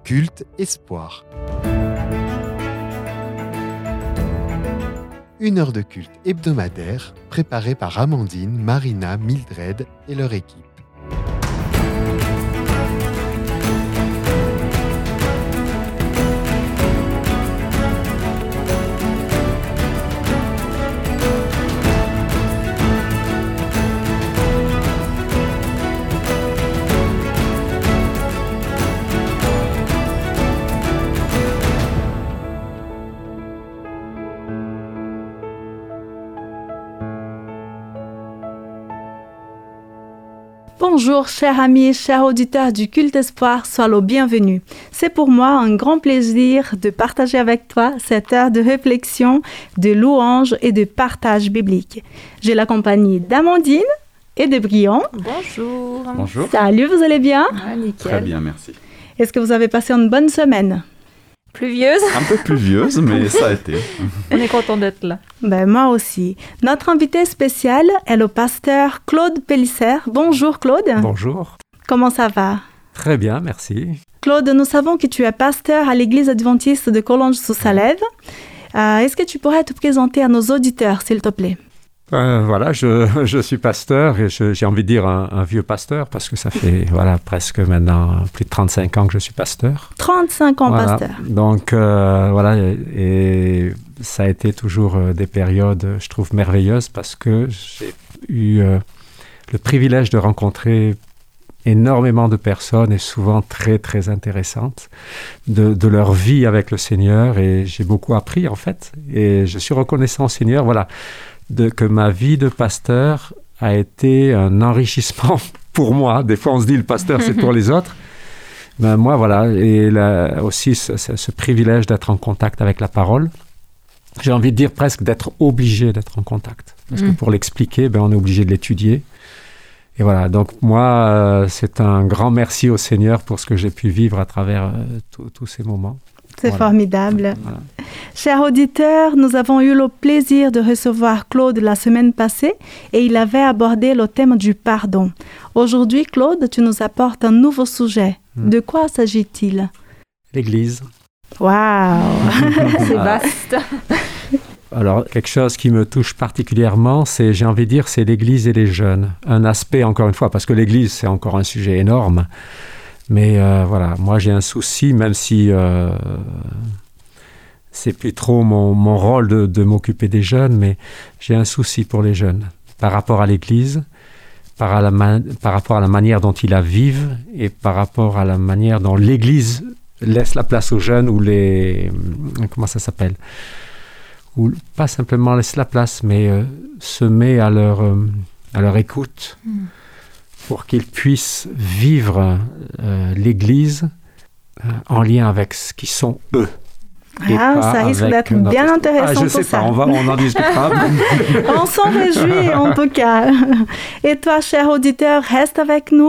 Culte Espoir. Une heure de culte hebdomadaire préparée par Amandine, Marina, Mildred et leur équipe. Bonjour chers amis, chers auditeurs du Culte Espoir, sois le bienvenu. C'est pour moi un grand plaisir de partager avec toi cette heure de réflexion, de louange et de partage biblique. J'ai la compagnie d'Amandine et de Brian. Bonjour. Bonjour. Salut, vous allez bien? Nickel. Très bien, merci. Est-ce que vous avez passé une bonne semaine? Pluvieuse. Un peu pluvieuse, mais ça a été. On est content d'être là. Moi aussi. Notre invité spécial est le pasteur Claude Pélissère. Bonjour Claude. Bonjour. Comment ça va? Très bien, merci. Claude, nous savons que tu es pasteur à l'église adventiste de Collonges-sous-Salève. Est-ce que tu pourrais te présenter à nos auditeurs, s'il te plaît? Voilà, je suis pasteur et j'ai envie de dire un vieux pasteur parce que ça fait presque maintenant plus de 35 ans que je suis pasteur. 35 ans pasteur. Donc et ça a été toujours des périodes, je trouve, merveilleuses parce que j'ai eu le privilège de rencontrer énormément de personnes et souvent très, très intéressantes de leur vie avec le Seigneur et j'ai beaucoup appris en fait et je suis reconnaissant au Seigneur, que ma vie de pasteur a été un enrichissement pour moi. Des fois, on se dit le pasteur, c'est pour les autres. Ben moi, et aussi ce privilège d'être en contact avec la parole. J'ai envie de dire presque d'être obligé d'être en contact. Parce que pour l'expliquer, on est obligé de l'étudier. Et voilà, donc moi, c'est un grand merci au Seigneur pour ce que j'ai pu vivre à travers tous ces moments. C'est formidable. Voilà. Chers auditeurs, nous avons eu le plaisir de recevoir Claude la semaine passée et il avait abordé le thème du pardon. Aujourd'hui, Claude, tu nous apportes un nouveau sujet. De quoi s'agit-il? L'Église. Waouh. C'est vaste. Alors, quelque chose qui me touche particulièrement, c'est l'Église et les jeunes. Un aspect, encore une fois, parce que l'Église, c'est encore un sujet énorme. Mais moi j'ai un souci, même si c'est plus trop mon rôle de m'occuper des jeunes, mais j'ai un souci pour les jeunes par rapport à l'Église, par rapport à la manière dont ils la vivent et par rapport à la manière dont l'Église laisse la place aux jeunes ou comment ça s'appelle? Ou pas simplement laisse la place, mais se met à leur écoute. Pour qu'ils puissent vivre l'Église en lien avec ce qu'ils sont eux. Ça risque d'être bien intéressant je sais pas, on en discutera. On s'en réjouit en tout cas. Et toi, cher auditeur, reste avec nous.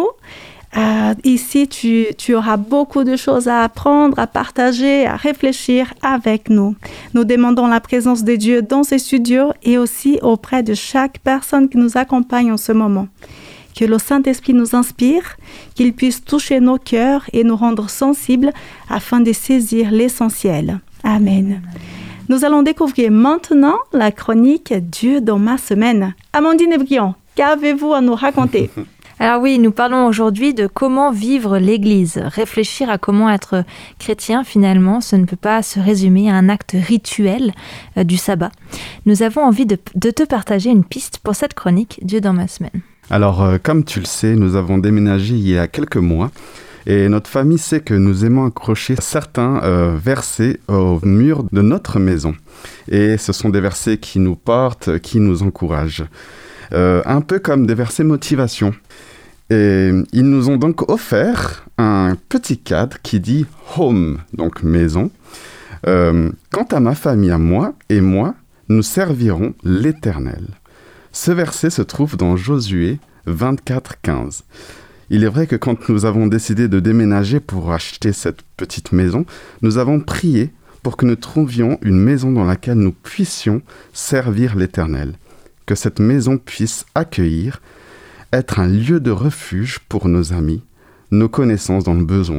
Ici, tu auras beaucoup de choses à apprendre, à partager, à réfléchir avec nous. Nous demandons la présence de Dieu dans ces studios et aussi auprès de chaque personne qui nous accompagne en ce moment. Que le Saint-Esprit nous inspire, qu'il puisse toucher nos cœurs et nous rendre sensibles afin de saisir l'essentiel. Amen. Nous allons découvrir maintenant la chronique Dieu dans ma semaine. Amandine et Brian, qu'avez-vous à nous raconter? Alors oui, nous parlons aujourd'hui de comment vivre l'Église. Réfléchir à comment être chrétien, finalement, ce ne peut pas se résumer à un acte rituel du sabbat. Nous avons envie de te partager une piste pour cette chronique Dieu dans ma semaine. Alors, comme tu le sais, nous avons déménagé il y a quelques mois et notre famille sait que nous aimons accrocher certains versets au mur de notre maison. Et ce sont des versets qui nous portent, qui nous encouragent. Un peu comme des versets motivation. Et ils nous ont donc offert un petit cadre qui dit « home », donc maison. Quant à ma famille, à moi, nous servirons l'Éternel. Ce verset se trouve dans Josué 24:15. Il est vrai que quand nous avons décidé de déménager pour acheter cette petite maison, nous avons prié pour que nous trouvions une maison dans laquelle nous puissions servir l'Éternel. Que cette maison puisse accueillir, être un lieu de refuge pour nos amis, nos connaissances dans le besoin,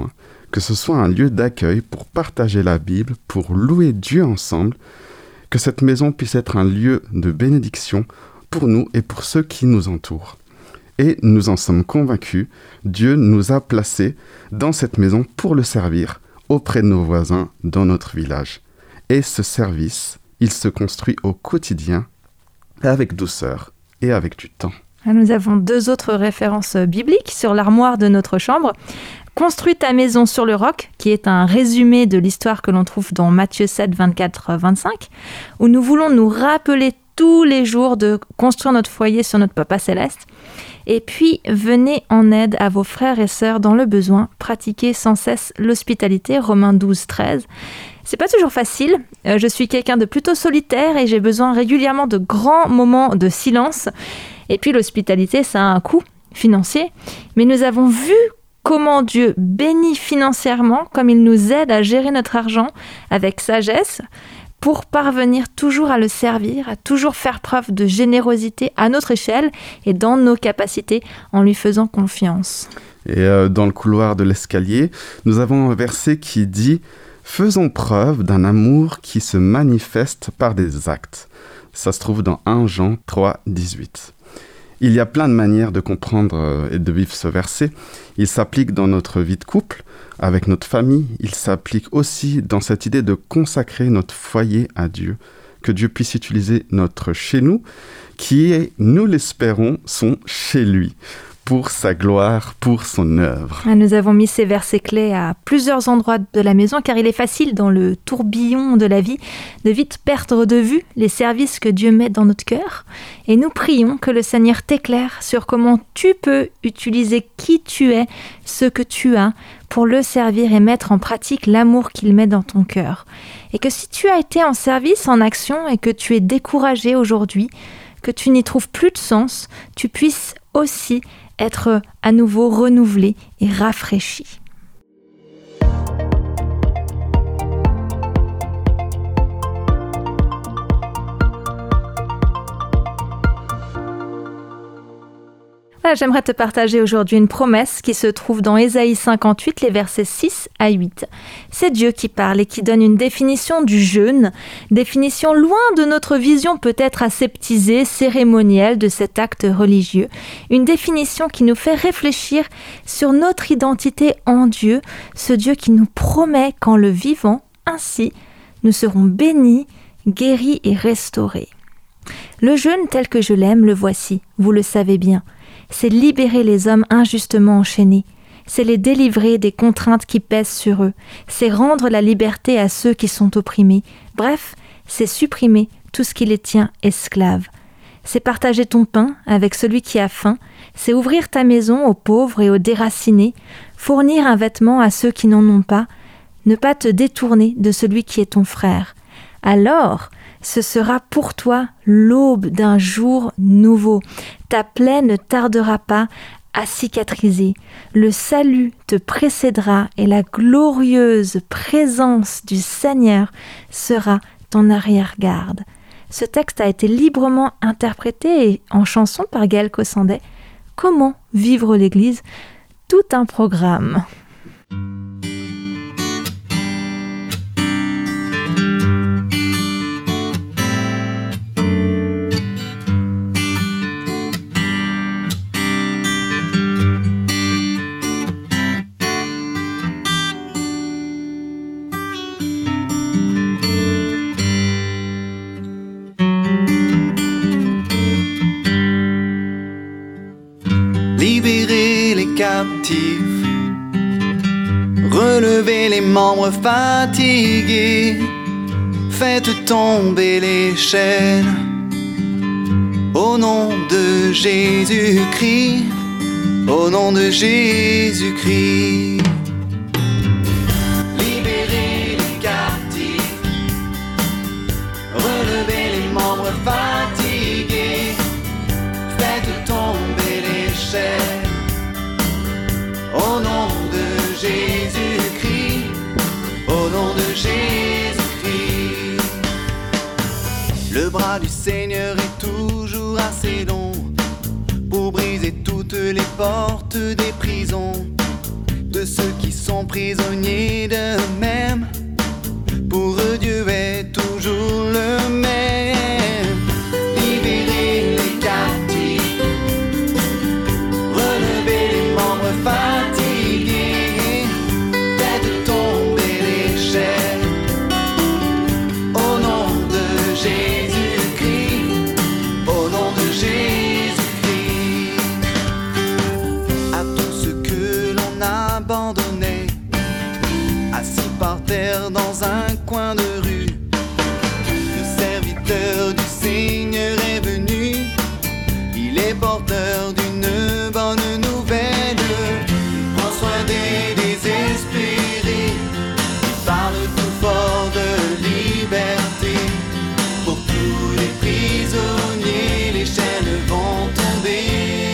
que ce soit un lieu d'accueil pour partager la Bible, pour louer Dieu ensemble, que cette maison puisse être un lieu de bénédiction pour nous et pour ceux qui nous entourent. Et nous en sommes convaincus, Dieu nous a placés dans cette maison pour le servir auprès de nos voisins dans notre village. Et ce service, il se construit au quotidien avec douceur et avec du temps. Nous avons 2 autres références bibliques sur l'armoire de notre chambre. Construis ta maison sur le roc, qui est un résumé de l'histoire que l'on trouve dans Matthieu 7, 24-25, où nous voulons nous rappeler tous les jours de construire notre foyer sur notre Papa Céleste. Et puis, venez en aide à vos frères et sœurs dans le besoin. Pratiquez sans cesse l'hospitalité, Romains 12, 13. C'est pas toujours facile. Je suis quelqu'un de plutôt solitaire et j'ai besoin régulièrement de grands moments de silence. Et puis, l'hospitalité, ça a un coût financier. Mais nous avons vu comment Dieu bénit financièrement, comme il nous aide à gérer notre argent avec sagesse, pour parvenir toujours à le servir, à toujours faire preuve de générosité à notre échelle et dans nos capacités en lui faisant confiance. Et dans le couloir de l'escalier, nous avons un verset qui dit « Faisons preuve d'un amour qui se manifeste par des actes ». Ça se trouve dans 1 Jean 3, 18. Il y a plein de manières de comprendre et de vivre ce verset. Il s'applique dans notre vie de couple, avec notre famille. Il s'applique aussi dans cette idée de consacrer notre foyer à Dieu. Que Dieu puisse utiliser notre chez nous, qui est, nous l'espérons, son chez lui, pour sa gloire, pour son œuvre. Nous avons mis ces versets clés à plusieurs endroits de la maison, car il est facile dans le tourbillon de la vie de vite perdre de vue les services que Dieu met dans notre cœur. Et nous prions que le Seigneur t'éclaire sur comment tu peux utiliser qui tu es, ce que tu as, pour le servir et mettre en pratique l'amour qu'il met dans ton cœur. Et que si tu as été en service, en action, et que tu es découragé aujourd'hui, que tu n'y trouves plus de sens, tu puisses aussi être à nouveau renouvelé et rafraîchi. Voilà, j'aimerais te partager aujourd'hui une promesse qui se trouve dans Ésaïe 58, les versets 6 à 8. C'est Dieu qui parle et qui donne une définition du jeûne, définition loin de notre vision peut-être aseptisée, cérémonielle de cet acte religieux, une définition qui nous fait réfléchir sur notre identité en Dieu, ce Dieu qui nous promet qu'en le vivant ainsi, nous serons bénis, guéris et restaurés. Le jeûne tel que je l'aime, le voici, vous le savez bien. C'est libérer les hommes injustement enchaînés. C'est les délivrer des contraintes qui pèsent sur eux. C'est rendre la liberté à ceux qui sont opprimés. Bref, c'est supprimer tout ce qui les tient esclaves. C'est partager ton pain avec celui qui a faim. C'est ouvrir ta maison aux pauvres et aux déracinés. Fournir un vêtement à ceux qui n'en ont pas. Ne pas te détourner de celui qui est ton frère. Alors, ce sera pour toi l'aube d'un jour nouveau. Ta plaie ne tardera pas à cicatriser. Le salut te précédera et la glorieuse présence du Seigneur sera ton arrière-garde. Ce texte a été librement interprété en chanson par Gaël Cossandet. Comment vivre l'Église ? Tout un programme. Libérez les captifs, relevez les membres fatigués, faites tomber les chaînes, au nom de Jésus-Christ, au nom de Jésus-Christ. Libérez les captifs, relevez les membres fatigués, faites tomber les chaînes, au nom de Jésus-Christ, au nom de Jésus-Christ. Le bras du Seigneur est toujours assez long pour briser toutes les portes des prisons. de ceux qui sont prisonniers d'eux-mêmes. Pour eux, Dieu est toujours le même. Libérez les captifs, relevez les membres fatigués, faites tomber les chaînes. Au nom de Jésus-Christ, au nom de Jésus-Christ. À tous ceux que l'on abandonnait, assis par terre dans un coin de rue, le serviteur du Seigneur est venu. Il est porteur d'une bonne nouvelle. Il prend soin des désespérés, il parle tout fort de liberté. Pour tous les prisonniers, les chaînes vont tomber.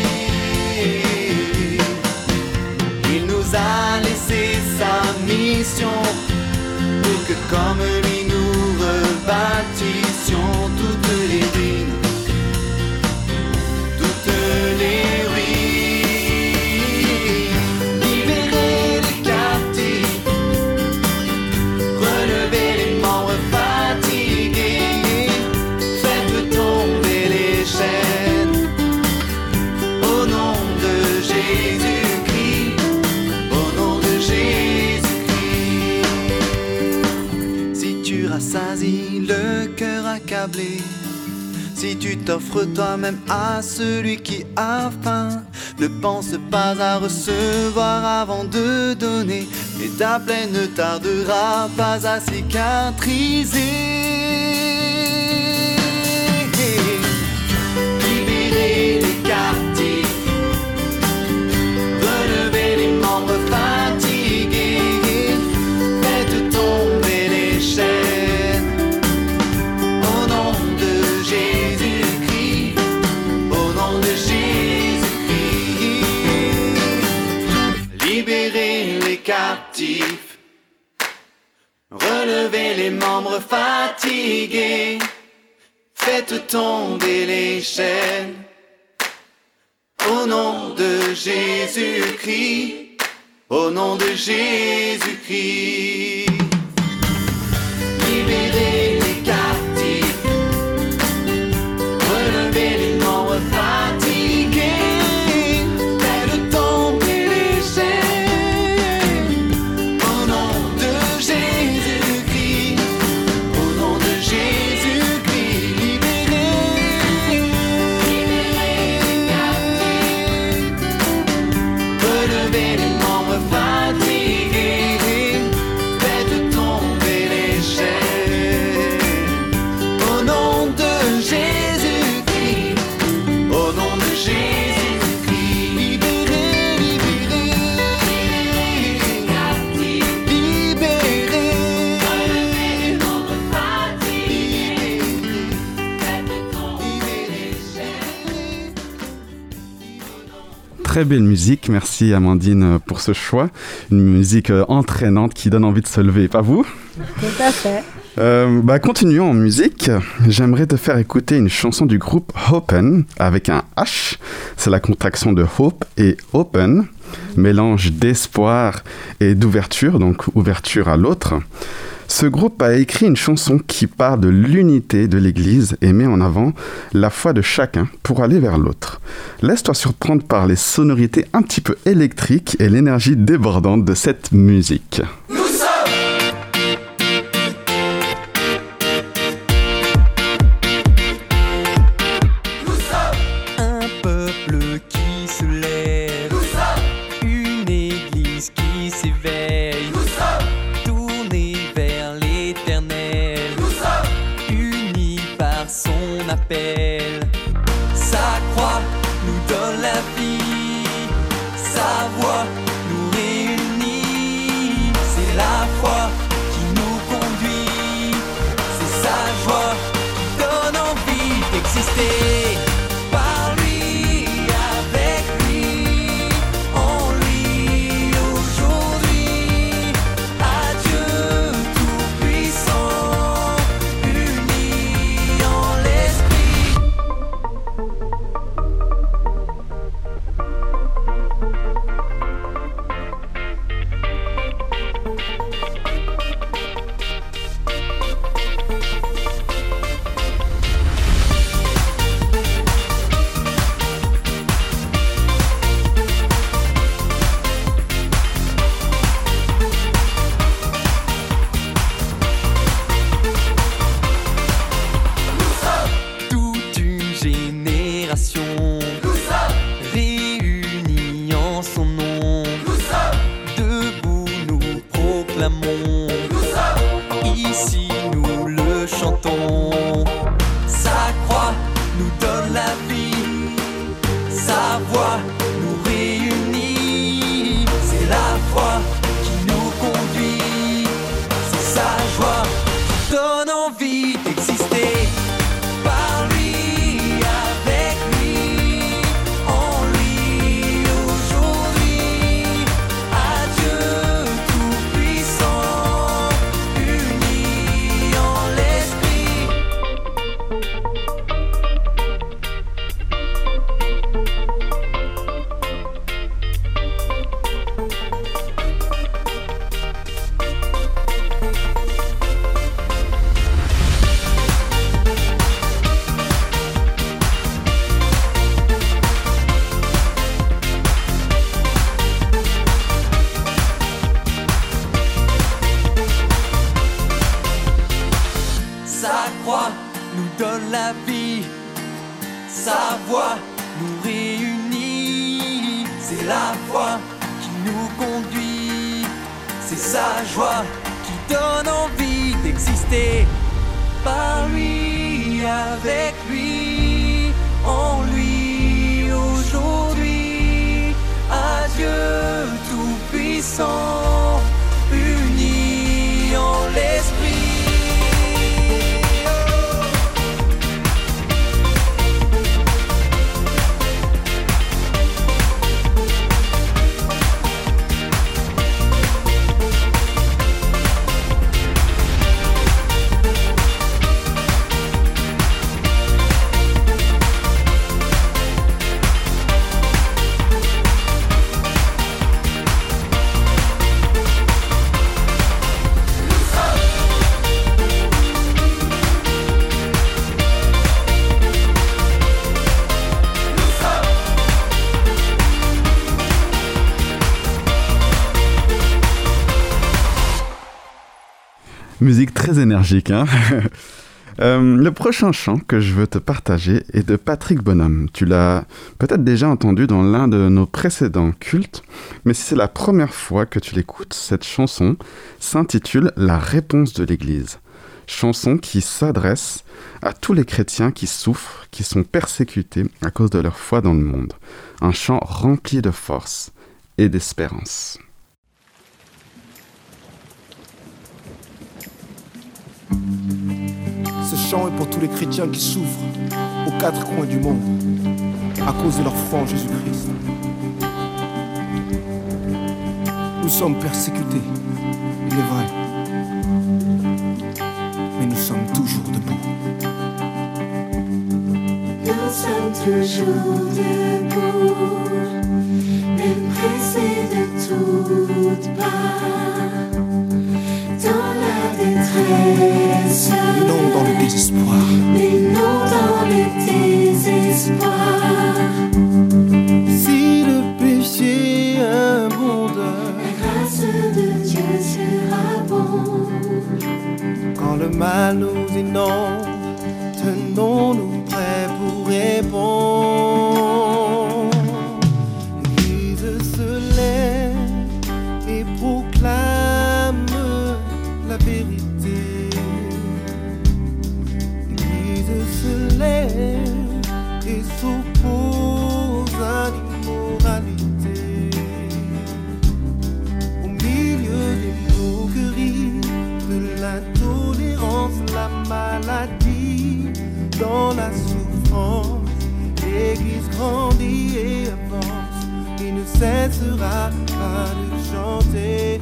Il nous a laissé sa mission pour que comme lui nous rebâtissions toutes les ruines, toutes les ruines. Libérez les captifs, relevez les membres fatigués, faites tomber les chaînes. Au nom de Jésus-Christ, au nom de Jésus-Christ. Si tu rassasies le cœur accablé, si tu t'offres toi-même à celui qui a faim, ne pense pas à recevoir avant de donner, et ta plaie ne tardera pas à cicatriser. Libérez les captifs, relevez les membres fatigués, faites tomber les chaînes. Au nom de Jésus-Christ, au nom de Jésus-Christ. Libérez les captifs, relevez les membres fatigués, faites tomber les chaînes. Au nom de Jésus-Christ, au nom de Jésus-Christ. Libérez les captifs, relevez les membres fatigués, faites tomber les chaînes. Au nom de Jésus-Christ, au nom de Jésus-Christ. Libérez les captifs, relevez les membres fatigués, faites tomber les chaînes. Au nom de Jésus-Christ, au nom de Jésus-Christ. Libérez, libérez, les captifs, libérez, relevez les membres fatigués, faites tomber les chaînes. Très belle musique, merci Amandine pour ce choix. Une musique entraînante qui donne envie de se lever, pas vous ? Tout à fait. Continuons en musique. J'aimerais te faire écouter une chanson du groupe Open avec un H. C'est la contraction de Hope et Open, mélange d'espoir et d'ouverture, donc ouverture à l'autre. Ce groupe a écrit une chanson qui parle de l'unité de l'Église et met en avant la foi de chacun pour aller vers l'autre. Laisse-toi surprendre par les sonorités un petit peu électriques et l'énergie débordante de cette musique. Un peuple qui se lève, une église qui s'éveille, tournée vers l'éternel, unis par son appel. Sa croix nous donne la vie, sa voix nous réunit. C'est générations. Nous sommes réunis en son nom. Nous sommes debout, nous proclamons. Nous sommes ici, nous le chantons. Sa croix nous donne la vie, sa voix nous réunit. C'est la foi qui nous conduit, c'est sa joie qui donne envie d'exister. Par lui, avec lui, en lui, aujourd'hui, à Dieu tout-puissant, unis en l'esprit. Sa croix nous donne la vie, sa voix nous réunit. C'est la foi qui nous conduit, c'est sa joie qui donne envie d'exister. Par lui, avec lui, en lui, aujourd'hui, à Dieu tout-puissant, unis en l'esprit. Musique très énergique, hein. Le prochain chant que je veux te partager est de Patrick Bonhomme. Tu l'as peut-être déjà entendu dans l'un de nos précédents cultes, mais si c'est la première fois que tu l'écoutes, cette chanson s'intitule « La réponse de l'Église ». Chanson qui s'adresse à tous les chrétiens qui souffrent, qui sont persécutés à cause de leur foi dans le monde. Un chant rempli de force et d'espérance. Ce chant est pour tous les chrétiens qui souffrent aux quatre coins du monde à cause de leur foi en Jésus-Christ. Nous sommes persécutés, il est vrai, mais nous sommes toujours debout. Nous sommes toujours debout, même pressés de toutes parts. Dans la détresse, mais non dans le désespoir, mais non dans le désespoir. Si le péché abonde, la grâce de Dieu sera bon. Quand le mal nous inonde, tenons-nous prêts pour répondre. L'Église se lève et proclame la vérité. L'Église se lève et s'oppose à l'immoralité. Au milieu des moqueries, de l'intolérance, la maladie, dans la souffrance, l'Église grandit et avance et ne cessera pas de chanter.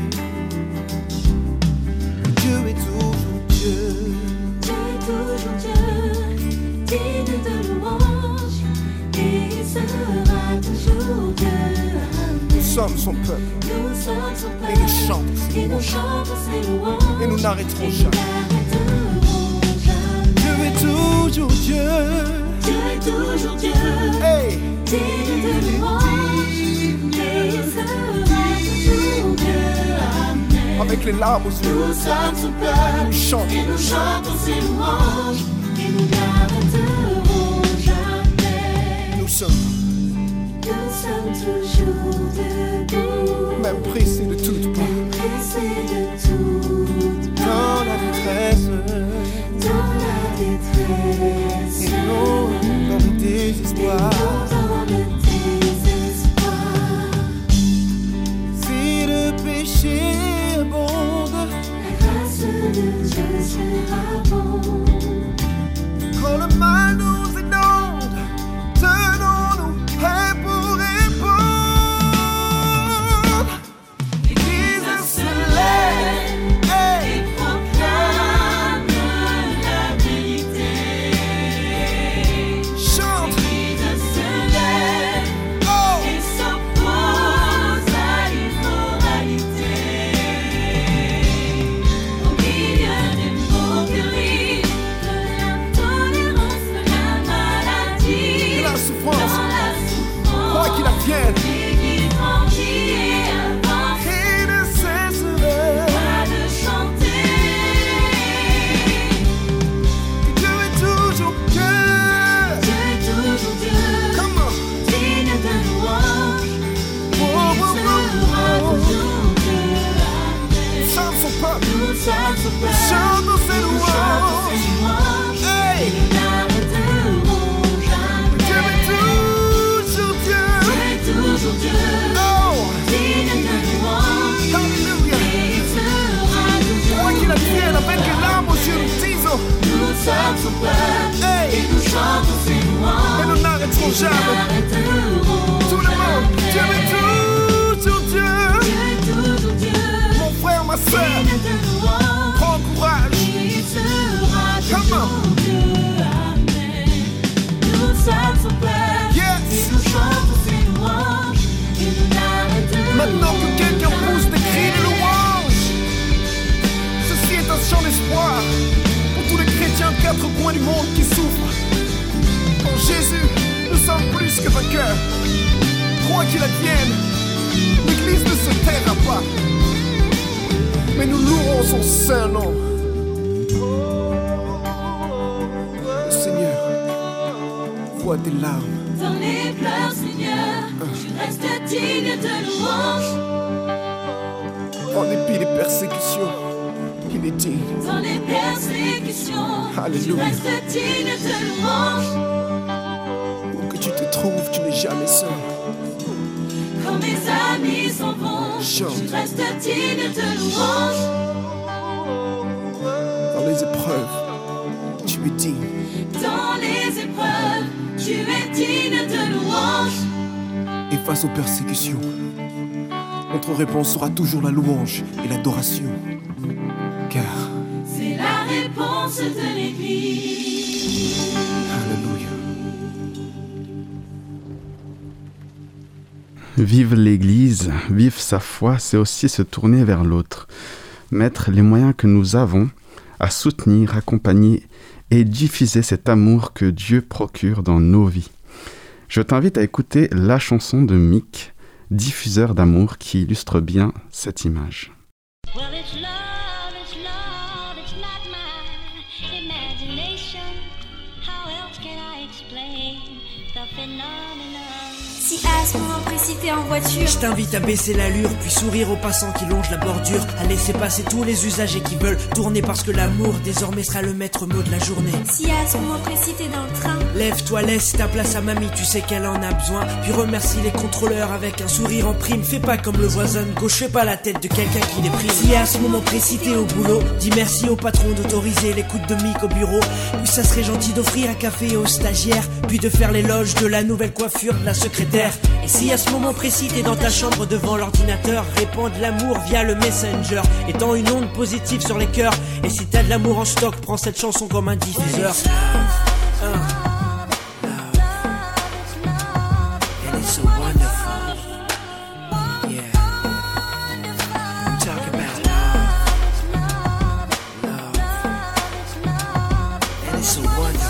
Dieu est toujours Dieu. Dieu est toujours Dieu, digne de louange, et il sera toujours Dieu. Nous sommes son peuple. Nous sommes son peuple. Et nous chantons ses louanges. Et nous n'arrêterons jamais. Dieu est toujours Dieu. Dieu est toujours Dieu. Hey. Digne de louange, et il sera toujours Dieu. Amen. Avec les larmes aux yeux, nous sommes son peuple. Nous chantons. Et nous chantons ses louanges. Et nous n'arrêterons jamais. espoirs. Dans le désespoir, Si le péché abonde, la grâce de Dieu sera bon. quand le mal nous inonde, tenons-nous prêts pour répondre. L'Église se lève Et proclame la vérité. chante. L'Église se lève Oh, et s'oppose à l'immoralité. Au milieu des moqueries, de l'intolérance, de la maladie, de la dans souffrance, la quoi qu'il souffrance, advienne, l'Église grandit et avance. il ne cesserait. Pas de chanter. Dieu est toujours Dieu. Dieu est toujours Dieu, Comment? digne de louange. Oh, oh, Il oh, sera oh, oh. toujours Dieu. Amen. Chante son peuple, Nous sommes son peuple. chante ses Nous chantons louanges. ses louanges. Hey! Et nous n'arrêterons Dieu jamais. est toujours Dieu. Dieu est toujours Dieu, Oh, digne de louange. hallelujah. Et il sera Quoi qu'il toujours advienne, avec les larmes aux yeux, nous disons, Nous sommes son peuple. hey, Et nous chantons ses et louanges. nous n'arrêterons jamais. N'arrêterons Tout le monde, Dieu est toujours Dieu. Dieu est toujours Dieu, Mon frère, ma soeur, digne de louange. prends courage. Il sera Come on. toujours Dieu. Amen. Nous sommes son peuple. Yes. Et nous chantons ses louanges. Et nous n'arrêterons Maintenant que quelqu'un pousse des cris de louange, ceci est un chant d'espoir pour tous les chrétiens de quatre coins du monde qui souffrent. En Jésus, nous sommes plus que vainqueurs. Quoi qu'il advienne, l'Église ne se taira pas, mais nous louerons son saint nom. Le Seigneur voit tes larmes. dans les pleurs, Seigneur. Tu restes digne de louange. En dépit des persécutions, il est digne. Dans les persécutions, tu Alléluia. restes digne de louange. Où que tu te trouves, tu n'es jamais seul. Quand mes amis s'en vont, Chante. tu restes digne de louange. Dans les épreuves, tu es digne. Dans les épreuves, tu es digne de louange. Et face aux persécutions, notre réponse sera toujours la louange et l'adoration. Car, C'est la réponse de l'Église. alléluia. Vive l'Église, vive sa foi, c'est aussi se tourner vers l'autre. Mettre les moyens que nous avons à soutenir, accompagner et diffuser cet amour que Dieu procure dans nos vies. Je t'invite à écouter la chanson de Mick, diffuseur d'amour, qui illustre bien cette image. Well, it's love, it's not my imagination. How else can I explain the phenomenon? Si à ce moment précis t'es en voiture, Je t'invite à baisser l'allure, puis sourire aux passants qui longent la bordure, à laisser passer tous les usagers qui veulent tourner parce que l'amour désormais sera le maître mot de la journée. si à ce moment précis t'es dans le train, Lève-toi, laisse ta place à mamie, tu sais qu'elle en a besoin. Puis remercie les contrôleurs avec un sourire en prime. Fais pas comme le voisin de gauche, fais pas la tête de quelqu'un qui déprime. Si à ce moment précis t'es au boulot, dis merci au patron d'autoriser l'écoute de Mick au bureau. Puis ça serait gentil d'offrir un café aux stagiaires, puis de faire l'éloge de la nouvelle coiffure de la secrétaire. Et si à ce moment précis t'es dans ta chambre devant l'ordinateur, répands de l'amour via le Messenger, étant une onde positive sur les cœurs. Et si t'as de l'amour en stock, prends cette chanson comme un diffuseur. And it's so wonderful. Yeah. I'm talking about love. And it's so wonderful.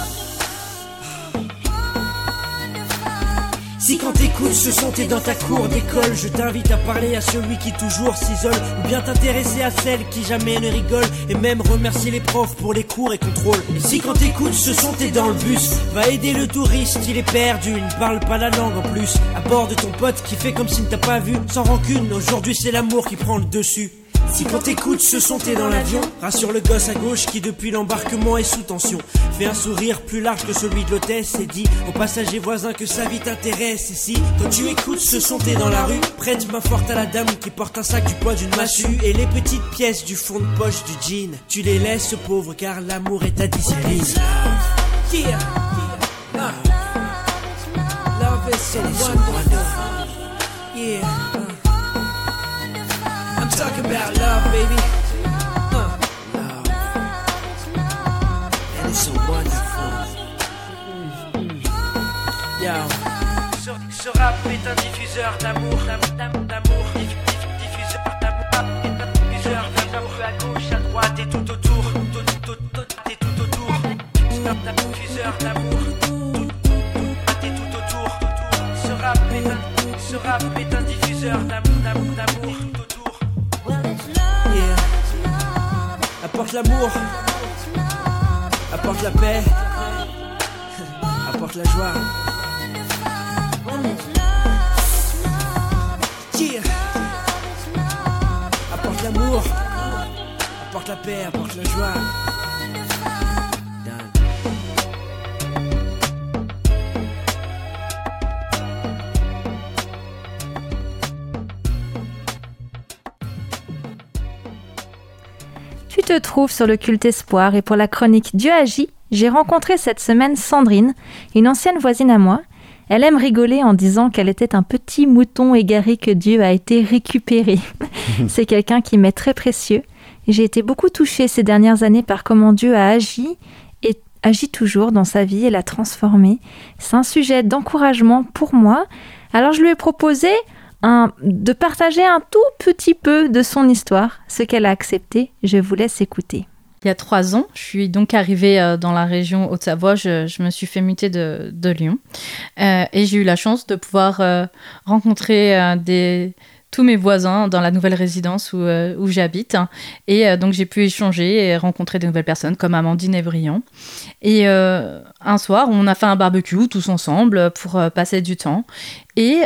Si quand t'écoutes ce son t'es dans ta cour d'école, je t'invite à parler à celui qui toujours s'isole, ou bien t'intéresser à celle qui jamais ne rigole, et même remercier les profs pour les cours et contrôles. Et si quand t'écoutes ce son t'es dans le bus, va aider le touriste, il est perdu, il ne parle pas la langue en plus. À bord de ton pote qui fait comme s'il ne t'a pas vu, sans rancune, aujourd'hui c'est l'amour qui prend le dessus. Si quand t'écoutes ce son t'es dans l'avion, rassure le gosse à gauche qui depuis l'embarquement est sous tension. Fais un sourire plus large que celui de l'hôtesse et dis aux passagers voisins que sa vie t'intéresse. Et si quand tu écoutes ce son t'es dans la rue, prête main forte à la dame qui porte un sac du poids d'une massue. Et les petites pièces du fond de poche du jean, tu les laisses pauvres car l'amour est ta discipline. Yeah. Love is so wonderful. Yeah. I'm talking about love, baby. Love. And it's so wonderful. Yo. Ce rap est un diffuseur d'amour, d'amour, diffuseur d'amour, diffuseur d'amour à gauche, à droite et tout autour, et tout autour. Diffuseur d'amour, et tout autour. Ce rap est un diffuseur d'amour. Yeah. Apporte l'amour, apporte la paix, apporte la joie. Yeah. Apporte l'amour, apporte la paix, apporte la joie. Tu te trouves sur le Culte Espoir et pour la chronique Dieu agit, j'ai rencontré cette semaine Sandrine, une ancienne voisine à moi. Elle aime rigoler en disant qu'elle était un petit mouton égaré que Dieu a été récupéré. C'est quelqu'un qui m'est très précieux. J'ai été beaucoup touchée ces dernières années par comment Dieu a agi et agit toujours dans sa vie et l'a transformée. C'est un sujet d'encouragement pour moi. Alors je lui ai proposé de partager un tout petit peu de son histoire, ce qu'elle a accepté. Je vous laisse écouter. Il y a 3 ans, je suis donc arrivée dans la région Haute-Savoie. Je me suis fait muter de Lyon. Et j'ai eu la chance de pouvoir rencontrer tous mes voisins dans la nouvelle résidence où j'habite. Et donc, j'ai pu échanger et rencontrer de nouvelles personnes comme Amandine et Briand. Et un soir, on a fait un barbecue tous ensemble pour passer du temps. Et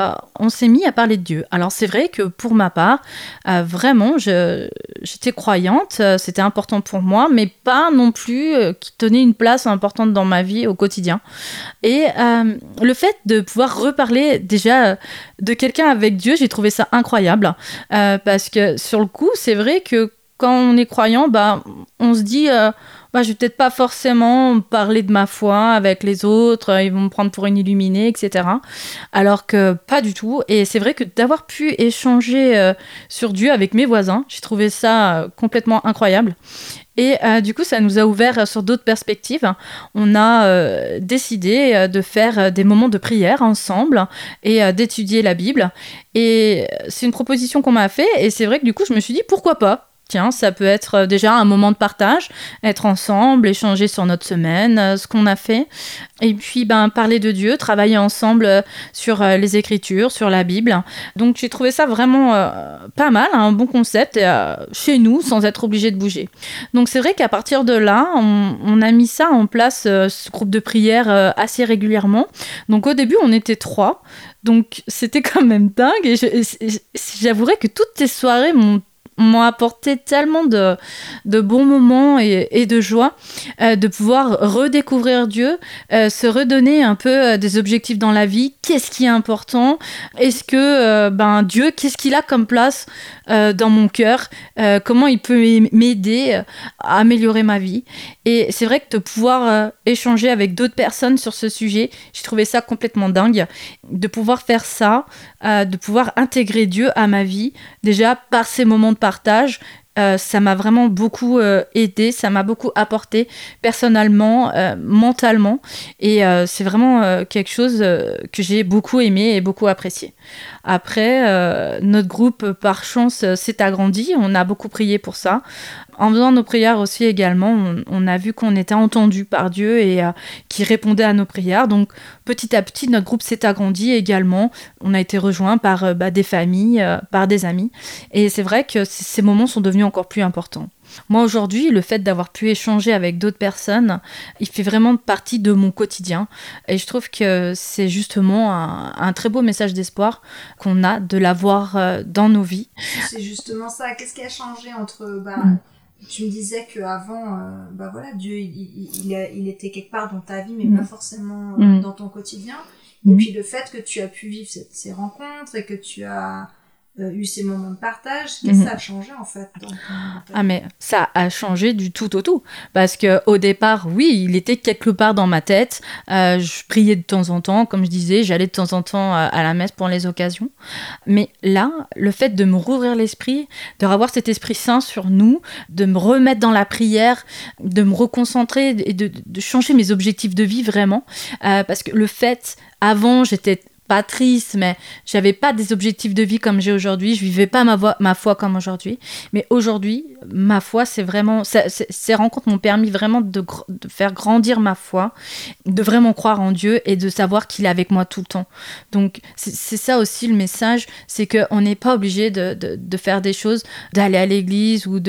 on s'est mis à parler de Dieu. Alors c'est vrai que pour ma part, vraiment, j'étais croyante, c'était important pour moi, mais pas non plus qui tenait une place importante dans ma vie au quotidien. Et le fait de pouvoir reparler déjà de quelqu'un avec Dieu, j'ai trouvé ça incroyable. Parce que sur le coup, c'est vrai que quand on est croyant, on se dit... je vais peut-être pas forcément parler de ma foi avec les autres, ils vont me prendre pour une illuminée, etc. Alors que pas du tout. Et c'est vrai que d'avoir pu échanger sur Dieu avec mes voisins, j'ai trouvé ça complètement incroyable. Et du coup, ça nous a ouvert sur d'autres perspectives. On a décidé de faire des moments de prière ensemble et d'étudier la Bible. Et c'est une proposition qu'on m'a fait. Et c'est vrai que du coup, je me suis dit, pourquoi pas ? Tiens, ça peut être déjà un moment de partage, être ensemble, échanger sur notre semaine, ce qu'on a fait. Et puis, parler de Dieu, travailler ensemble sur les Écritures, sur la Bible. Donc, j'ai trouvé ça vraiment pas mal, un bon concept chez nous, sans être obligé de bouger. Donc, c'est vrai qu'à partir de là, on a mis ça en place, ce groupe de prière, assez régulièrement. Donc, au début, on était 3. Donc, c'était quand même dingue. Et j'avouerais que toutes ces soirées m'ont apporté tellement de bons moments et de joie, de pouvoir redécouvrir Dieu, se redonner un peu des objectifs dans la vie. Qu'est-ce qui est important ? Est-ce que Dieu, qu'est-ce qu'il a comme place dans mon cœur ? Comment il peut m'aider à améliorer ma vie ? Et c'est vrai que de pouvoir échanger avec d'autres personnes sur ce sujet, j'ai trouvé ça complètement dingue. De pouvoir faire ça, de pouvoir intégrer Dieu à ma vie, déjà par ces moments de partage, ça m'a vraiment beaucoup aidé, ça m'a beaucoup apporté personnellement, mentalement. Et c'est vraiment quelque chose que j'ai beaucoup aimé et beaucoup apprécié. Après, notre groupe, par chance, s'est agrandi. On a beaucoup prié pour ça. En faisant nos prières aussi également, on a vu qu'on était entendu par Dieu et qu'il répondait à nos prières. Donc, petit à petit, notre groupe s'est agrandi également. On a été rejoints par des familles, par des amis. Et c'est vrai que ces moments sont devenus encore plus importants. Moi aujourd'hui, le fait d'avoir pu échanger avec d'autres personnes, il fait vraiment partie de mon quotidien. Et je trouve que c'est justement un très beau message d'espoir qu'on a de l'avoir dans nos vies. C'est justement ça. Qu'est-ce qui a changé entre... Tu me disais qu'avant, Dieu, il était quelque part dans ta vie, mais pas forcément dans ton quotidien. Et puis le fait que tu as pu vivre ces rencontres et que tu as eu ces moments de partage, qu'est-ce que ça a changé en fait dans Ah mais ça a changé du tout au tout. Parce qu'au départ, oui, il était quelque part dans ma tête. Je priais de temps en temps, comme je disais, j'allais de temps en temps à la messe pour les occasions. Mais là, le fait de me rouvrir l'esprit, de revoir cet Esprit Saint sur nous, de me remettre dans la prière, de me reconcentrer et de changer mes objectifs de vie vraiment. Parce que le fait, avant, j'étais pas triste, mais j'avais pas des objectifs de vie comme j'ai aujourd'hui. Je vivais pas ma foi comme aujourd'hui. Mais aujourd'hui, ma foi, c'est vraiment... Ces rencontres m'ont permis vraiment de faire grandir ma foi, de vraiment croire en Dieu et de savoir qu'il est avec moi tout le temps. Donc, c'est ça aussi le message, c'est qu'on n'est pas obligé de faire des choses, d'aller à l'église ou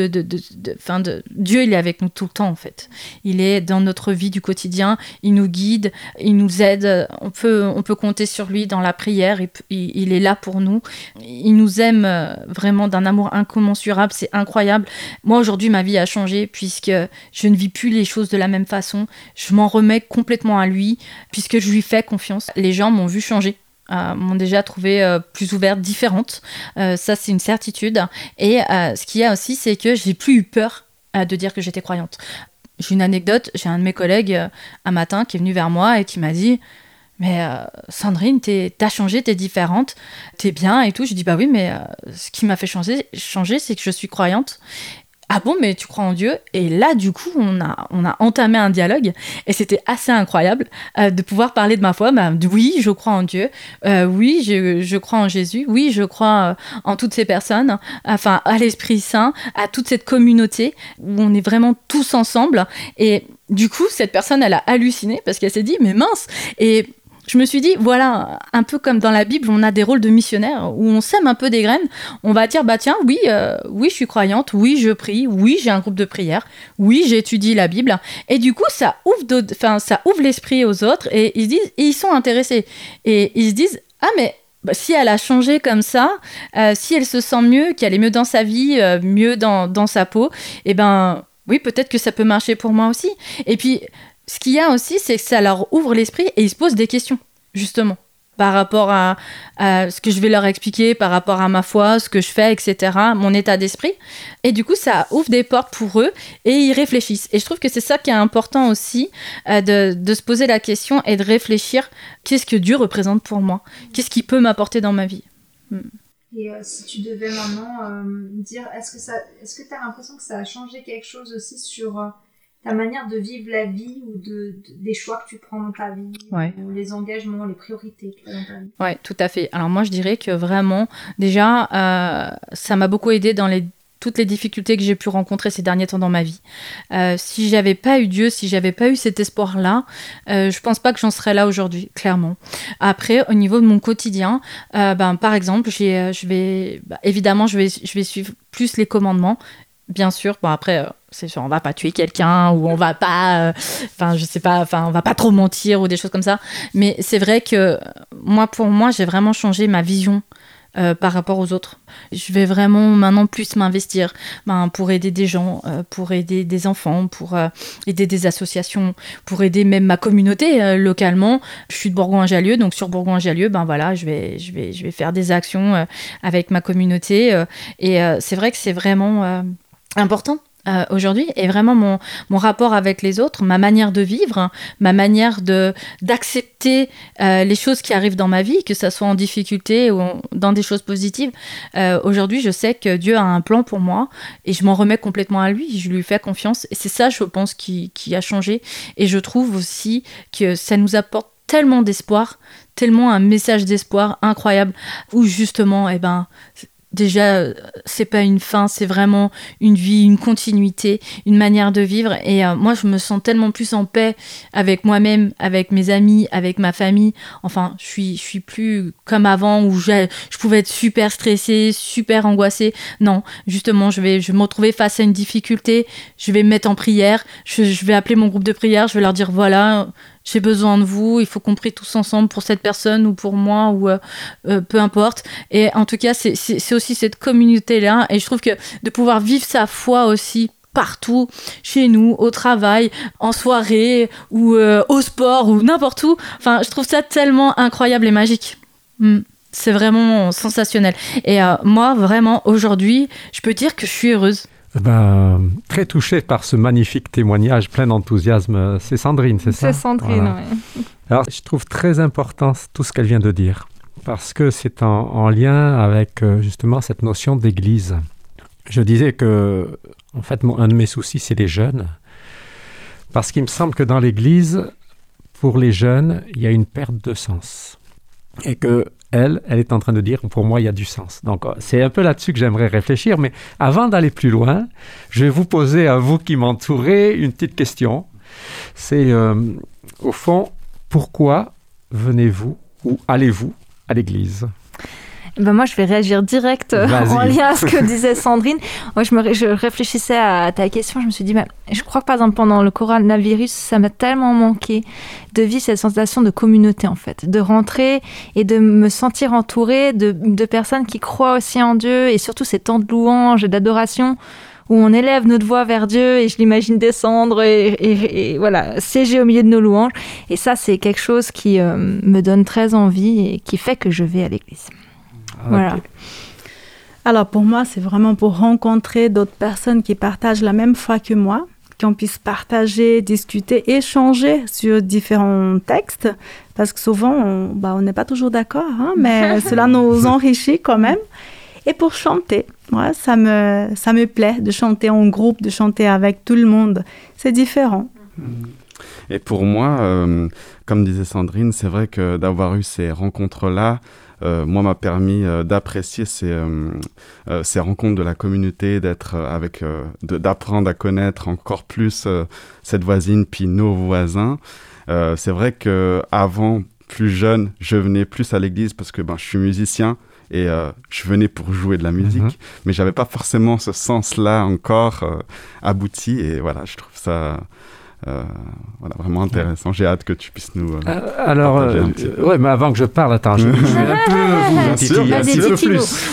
Dieu, il est avec nous tout le temps, en fait. Il est dans notre vie du quotidien, il nous guide, il nous aide, on peut compter sur lui dans la prière, il est là pour nous, il nous aime vraiment d'un amour incommensurable, c'est incroyable. Moi aujourd'hui ma vie a changé puisque je ne vis plus les choses de la même façon, je m'en remets complètement à lui puisque je lui fais confiance. Les gens m'ont vu changer, m'ont déjà trouvé plus ouverte, différente, ça c'est une certitude. Et ce qu'il y a aussi, c'est que j'ai plus eu peur de dire que j'étais croyante. J'ai une anecdote, j'ai un de mes collègues un matin qui est venu vers moi et qui m'a dit: mais Sandrine, t'as changé, t'es différente, t'es bien et tout. Je dis bah oui, mais ce qui m'a fait changer, c'est que je suis croyante. Ah bon, mais tu crois en Dieu? Et là, du coup, on a entamé un dialogue et c'était assez incroyable de pouvoir parler de ma foi. Oui, je crois en Dieu. Oui, je crois en Jésus. Oui, je crois en toutes ces personnes, enfin à l'Esprit Saint, à toute cette communauté où on est vraiment tous ensemble. Et du coup, cette personne, elle a halluciné parce qu'elle s'est dit mais mince. Et je me suis dit, voilà, un peu comme dans la Bible, on a des rôles de missionnaires où on sème un peu des graines. On va dire, bah tiens, oui, je suis croyante, oui, je prie, oui, j'ai un groupe de prière, oui, j'étudie la Bible. Et du coup, ça ouvre l'esprit aux autres et ils sont intéressés. Et ils se disent, ah mais si elle a changé comme ça, si elle se sent mieux, qu'elle est mieux dans sa vie, mieux dans sa peau, eh ben oui, peut-être que ça peut marcher pour moi aussi. Et puis, ce qu'il y a aussi, c'est que ça leur ouvre l'esprit et ils se posent des questions, justement, par rapport à ce que je vais leur expliquer, par rapport à ma foi, ce que je fais, etc., mon état d'esprit. Et du coup, ça ouvre des portes pour eux et ils réfléchissent. Et je trouve que c'est ça qui est important aussi, de se poser la question et de réfléchir, qu'est-ce que Dieu représente pour moi? Qu'est-ce qu'il peut m'apporter dans ma vie? Et si tu devais maintenant dire, est-ce que tu as l'impression que ça a changé quelque chose aussi sur... ta manière de vivre la vie ou des choix que tu prends dans ta vie, ou les engagements, les priorités que tu as dans ta vie? Oui, tout à fait. Alors moi, je dirais que vraiment, déjà, ça m'a beaucoup aidé dans toutes les difficultés que j'ai pu rencontrer ces derniers temps dans ma vie. Si j'avais pas eu Dieu, si j'avais pas eu cet espoir-là, je pense pas que j'en serais là aujourd'hui, clairement. Après, au niveau de mon quotidien, par exemple, évidemment, je vais suivre plus les commandements. Bien sûr, bon après, c'est sûr, on va pas tuer quelqu'un ou on va pas, on va pas trop mentir ou des choses comme ça. Mais c'est vrai que pour moi, j'ai vraiment changé ma vision par rapport aux autres. Je vais vraiment maintenant plus m'investir pour aider des gens, pour aider des enfants, pour aider des associations, pour aider même ma communauté localement. Je suis de Bourgoin-Jallieu, donc sur Bourgoin-Jallieu, je vais faire des actions avec ma communauté. Et c'est vrai que c'est vraiment important aujourd'hui, et vraiment mon rapport avec les autres, ma manière de vivre, ma manière d'accepter les choses qui arrivent dans ma vie, que ça soit en difficulté ou dans des choses positives. Aujourd'hui, je sais que Dieu a un plan pour moi et je m'en remets complètement à lui, je lui fais confiance, et c'est ça, je pense, qui a changé. Et je trouve aussi que ça nous apporte tellement d'espoir, tellement un message d'espoir incroyable, où justement, déjà, c'est pas une fin, c'est vraiment une vie, une continuité, une manière de vivre. Et moi, je me sens tellement plus en paix avec moi-même, avec mes amis, avec ma famille. Enfin, je suis plus comme avant où je pouvais être super stressée, super angoissée. Non, justement, je vais me retrouver face à une difficulté, je vais me mettre en prière, je vais appeler mon groupe de prière, je vais leur dire voilà, j'ai besoin de vous, il faut qu'on prie tous ensemble pour cette personne ou pour moi ou peu importe. Et en tout cas, c'est aussi cette communauté-là. Et je trouve que de pouvoir vivre sa foi aussi partout, chez nous, au travail, en soirée ou au sport ou n'importe où. Enfin, je trouve ça tellement incroyable et magique. C'est vraiment sensationnel. Et moi, vraiment, aujourd'hui, je peux dire que je suis heureuse. Très touchée par ce magnifique témoignage plein d'enthousiasme. C'est Sandrine, c'est ça? C'est Sandrine, voilà. Oui. Alors, je trouve très important tout ce qu'elle vient de dire, parce que c'est en lien avec justement cette notion d'église. Je disais que, en fait, un de mes soucis, c'est les jeunes, parce qu'il me semble que dans l'église, pour les jeunes, il y a une perte de sens. Et que elle est en train de dire, pour moi, il y a du sens. Donc, c'est un peu là-dessus que j'aimerais réfléchir. Mais avant d'aller plus loin, je vais vous poser, à vous qui m'entourez, une petite question. C'est, au fond, pourquoi venez-vous ou allez-vous à l'église ? Moi, je vais réagir direct en lien à ce que disait Sandrine. Moi, je réfléchissais à ta question. Je me suis dit, je crois que par exemple, pendant le coronavirus, ça m'a tellement manqué de vivre cette sensation de communauté, en fait. De rentrer et de me sentir entourée de personnes qui croient aussi en Dieu et surtout ces temps de louange et d'adoration où on élève notre voix vers Dieu et je l'imagine descendre et voilà, siéger au milieu de nos louanges. Et ça, c'est quelque chose qui me donne très envie et qui fait que je vais à l'église. Voilà. Okay. Alors pour moi, c'est vraiment pour rencontrer d'autres personnes qui partagent la même foi que moi, qu'on puisse partager, discuter, échanger sur différents textes, parce que souvent, on n'est pas toujours d'accord, mais cela nous enrichit quand même. Et pour chanter, ça me plaît de chanter en groupe, de chanter avec tout le monde. C'est différent. Et pour moi, comme disait Sandrine, c'est vrai que d'avoir eu ces rencontres-là, moi, m'a permis d'apprécier ces rencontres de la communauté, d'apprendre à connaître encore plus cette voisine, puis nos voisins. C'est vrai qu'avant, plus jeune, je venais plus à l'église parce que je suis musicien et je venais pour jouer de la musique, mais je n'avais pas forcément ce sens-là encore abouti. Et voilà, je trouve ça... vraiment intéressant. J'ai hâte que tu puisses nous partager un petit peu. Mais avant que je parle, attends, je vais un peu vous titiller un petit peu plus.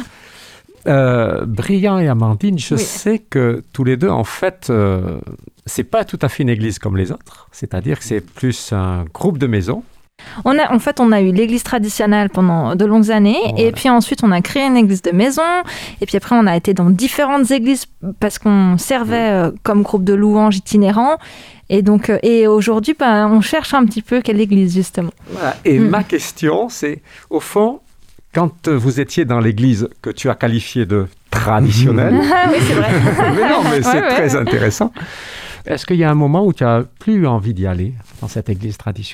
Brillant et Amandine, je sais que tous les deux, en fait, c'est pas tout à fait une église comme les autres. C'est-à-dire que c'est plus un groupe de maisons. On a eu l'église traditionnelle pendant de longues années, et puis ensuite on a créé une église de maison, et puis après on a été dans différentes églises parce qu'on servait comme groupe de louanges itinérants. Et donc, aujourd'hui, on cherche un petit peu quelle église, justement. Voilà. Et ma question, c'est, au fond, quand vous étiez dans l'église que tu as qualifiée de traditionnelle... Oui, c'est vrai. mais c'est très intéressant. Est-ce qu'il y a un moment où tu n'as plus eu envie d'y aller, dans cette église traditionnelle ?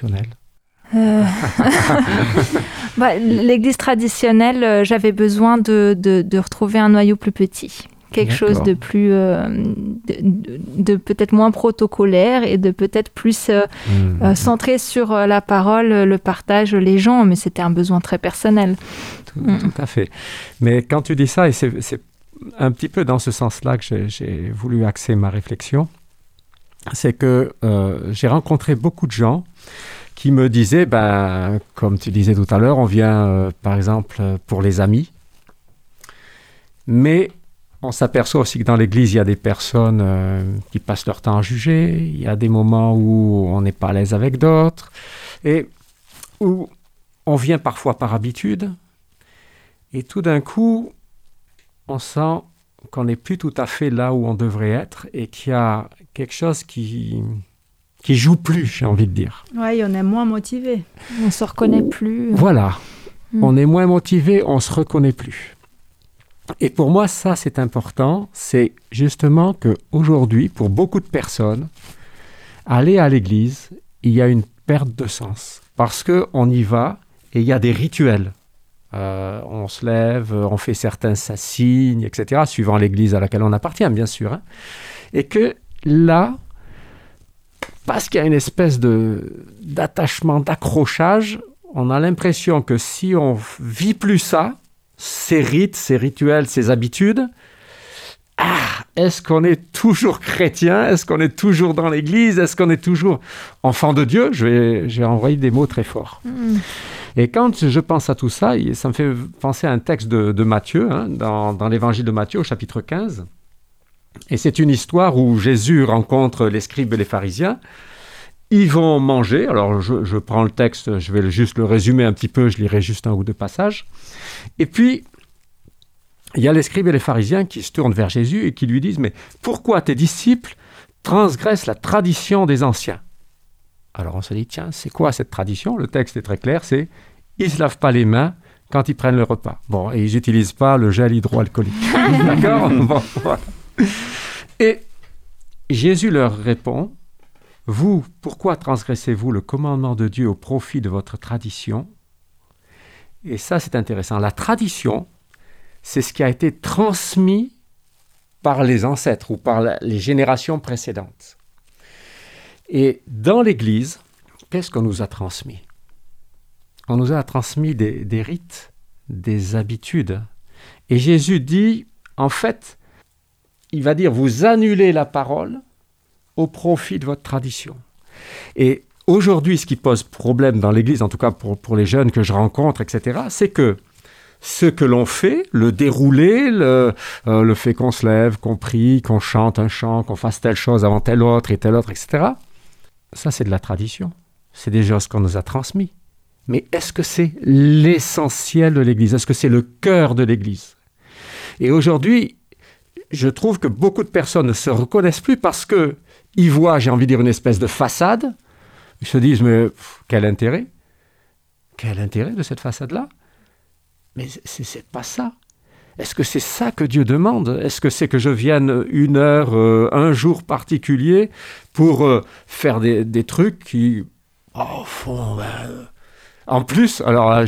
L'église traditionnelle, j'avais besoin de retrouver un noyau plus petit. Quelque chose de plus, de peut-être moins protocolaire et de peut-être plus centré sur la parole, le partage, les gens, mais c'était un besoin très personnel. Tout à fait. Mais quand tu dis ça, et c'est un petit peu dans ce sens-là que j'ai voulu axer ma réflexion, c'est que j'ai rencontré beaucoup de gens qui me disaient, comme tu disais tout à l'heure, on vient par exemple pour les amis, mais on s'aperçoit aussi que dans l'église, il y a des personnes qui passent leur temps à juger, il y a des moments où on n'est pas à l'aise avec d'autres, et où on vient parfois par habitude, et tout d'un coup, on sent qu'on n'est plus tout à fait là où on devrait être, et qu'il y a quelque chose qui joue plus, j'ai envie de dire. Oui, on est moins motivé. On ne se reconnaît plus. Voilà, on est moins motivé, on ne se reconnaît plus. Et pour moi, ça, c'est important. C'est justement qu'aujourd'hui, pour beaucoup de personnes, aller à l'église, il y a une perte de sens. Parce qu'on y va et il y a des rituels. On se lève, on fait certains signes, etc., suivant l'église à laquelle on appartient, bien sûr. Hein. Et que là, parce qu'il y a une espèce d'attachement, d'accrochage, on a l'impression que si on vit plus ça, ces rites, ces rituels, ces habitudes, est-ce qu'on est toujours chrétien? Est-ce qu'on est toujours dans l'église? Est-ce qu'on est toujours enfant de Dieu? J'ai envoyé des mots très forts. Et quand je pense à tout ça, ça me fait penser à un texte de Matthieu, hein, dans l'évangile de Matthieu, au chapitre 15. Et c'est une histoire où Jésus rencontre les scribes et les pharisiens. Ils vont manger. Alors, je prends le texte, je vais juste le résumer un petit peu, je lirai juste un ou deux passages. Et puis, il y a les scribes et les pharisiens qui se tournent vers Jésus et qui lui disent « Mais pourquoi tes disciples transgressent la tradition des anciens ?» Alors, on se dit « Tiens, c'est quoi cette tradition ?» Le texte est très clair, c'est « Ils ne se lavent pas les mains quand ils prennent le repas. » Bon, et ils n'utilisent pas le gel hydroalcoolique. D'accord ? Bon, voilà. Et Jésus leur répond « Vous, pourquoi transgressez-vous le commandement de Dieu au profit de votre tradition ?» Et ça, c'est intéressant. La tradition, c'est ce qui a été transmis par les ancêtres ou par les générations précédentes. Et dans l'Église, qu'est-ce qu'on nous a transmis? On nous a transmis des rites, des habitudes. Et Jésus dit, en fait, il va dire, vous annulez la parole au profit de votre tradition. Et aujourd'hui, ce qui pose problème dans l'Église, en tout cas pour les jeunes que je rencontre, etc., c'est que ce que l'on fait, le déroulé, le fait qu'on se lève, qu'on prie, qu'on chante un chant, qu'on fasse telle chose avant telle autre, etc., ça c'est de la tradition. C'est des choses qu'on nous a transmises. Mais est-ce que c'est l'essentiel de l'Église? Est-ce que c'est le cœur de l'Église? Et aujourd'hui, je trouve que beaucoup de personnes ne se reconnaissent plus parce qu'ils voient, j'ai envie de dire, une espèce de façade. Ils se disent, mais quel intérêt? Quel intérêt de cette façade-là? Mais c'est pas ça. Est-ce que c'est ça que Dieu demande? Est-ce que c'est que je vienne une heure, un jour particulier pour faire des trucs qui, au fond, en plus, alors là,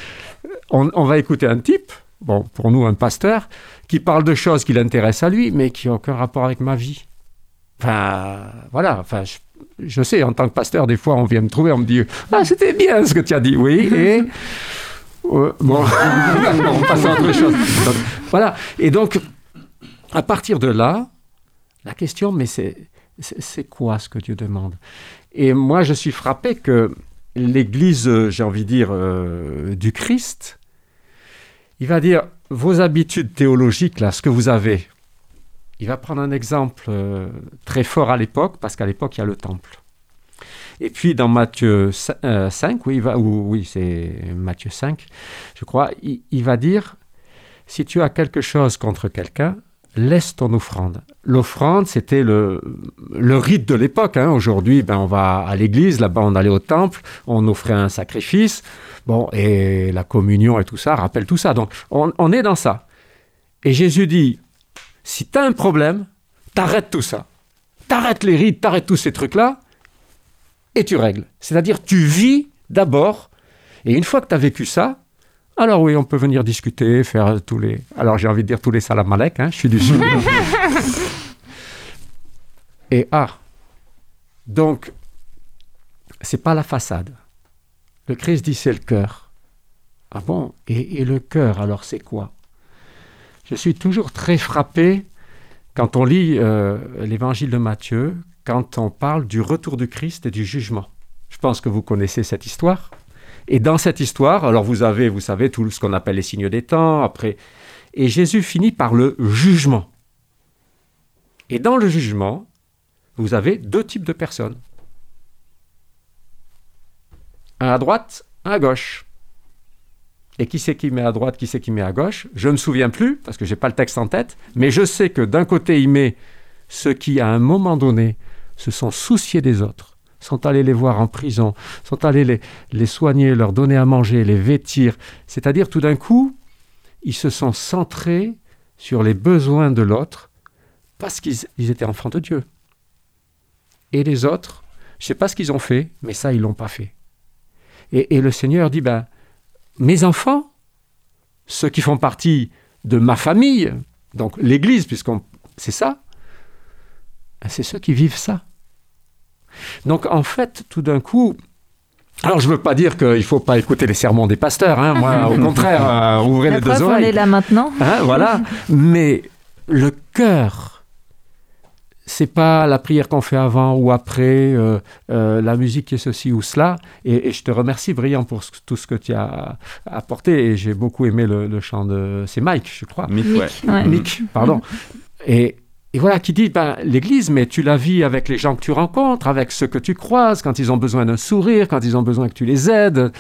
on va écouter un type, bon, pour nous un pasteur, qui parle de choses qui l'intéressent à lui, mais qui n'ont aucun rapport avec ma vie. Enfin, voilà, enfin, je sais, en tant que pasteur, des fois, on vient me trouver, on me dit « Ah, c'était bien ce que tu as dit, oui, et... » bon, on passe à autre chose. Donc, voilà, et donc, à partir de là, la question, mais c'est quoi ce que Dieu demande? Et moi, je suis frappé que l'Église, j'ai envie de dire, du Christ, il va dire, vos habitudes théologiques, là, ce que vous avez, il va prendre un exemple très fort à l'époque, parce qu'à l'époque, il y a le temple. Et puis, dans Matthieu 5, oui, c'est Matthieu 5, je crois, il va dire, si tu as quelque chose contre quelqu'un, laisse ton offrande. L'offrande, c'était le rite de l'époque. Hein. Aujourd'hui, on va à l'église, là-bas, on allait au temple, on offrait un sacrifice, bon, et la communion et tout ça rappelle tout ça. Donc, on est dans ça. Et Jésus dit, si tu as un problème, t'arrêtes tout ça. T'arrêtes les rites, t'arrêtes tous ces trucs-là, et tu règles. C'est-à-dire, tu vis d'abord, et une fois que tu as vécu ça, alors oui, on peut venir discuter, faire tous les... Alors j'ai envie de dire tous les salam alek, hein, je suis du sud. Et donc, c'est pas la façade. Le Christ dit c'est le cœur. Ah bon? Et le cœur, alors c'est quoi? Je suis toujours très frappé quand on lit l'évangile de Matthieu, quand on parle du retour du Christ et du jugement. Je pense que vous connaissez cette histoire. Et dans cette histoire, alors vous savez, tout ce qu'on appelle les signes des temps, après. Et Jésus finit par le jugement. Et dans le jugement, vous avez deux types de personnes. Un à droite, un à gauche. Et qui c'est qui met à droite, qui c'est qui met à gauche? Je ne me souviens plus, parce que je n'ai pas le texte en tête, mais je sais que d'un côté, il met ceux qui, à un moment donné, se sont souciés des autres, sont allés les voir en prison, sont allés les soigner, leur donner à manger, les vêtir. C'est-à-dire, tout d'un coup, ils se sont centrés sur les besoins de l'autre parce qu'ils étaient enfants de Dieu. Et les autres, je ne sais pas ce qu'ils ont fait, mais ça, ils ne l'ont pas fait. Et le Seigneur dit, mes enfants, ceux qui font partie de ma famille, donc l'Église, c'est ça, c'est ceux qui vivent ça. Donc en fait, tout d'un coup, alors je ne veux pas dire qu'il ne faut pas écouter les sermons des pasteurs, hein, moi au contraire, ouvrez les deux oreilles. On est là maintenant. Hein, voilà, mais le cœur, c'est pas la prière qu'on fait avant ou après, la musique qui est ceci ou cela. Et je te remercie, Brian, pour tout ce que tu as apporté. Et j'ai beaucoup aimé le chant de... C'est Mike, je crois. Mick, pardon. Et voilà, qui dit, l'Église, mais tu la vis avec les gens que tu rencontres, avec ceux que tu croises, quand ils ont besoin d'un sourire, quand ils ont besoin que tu les aides.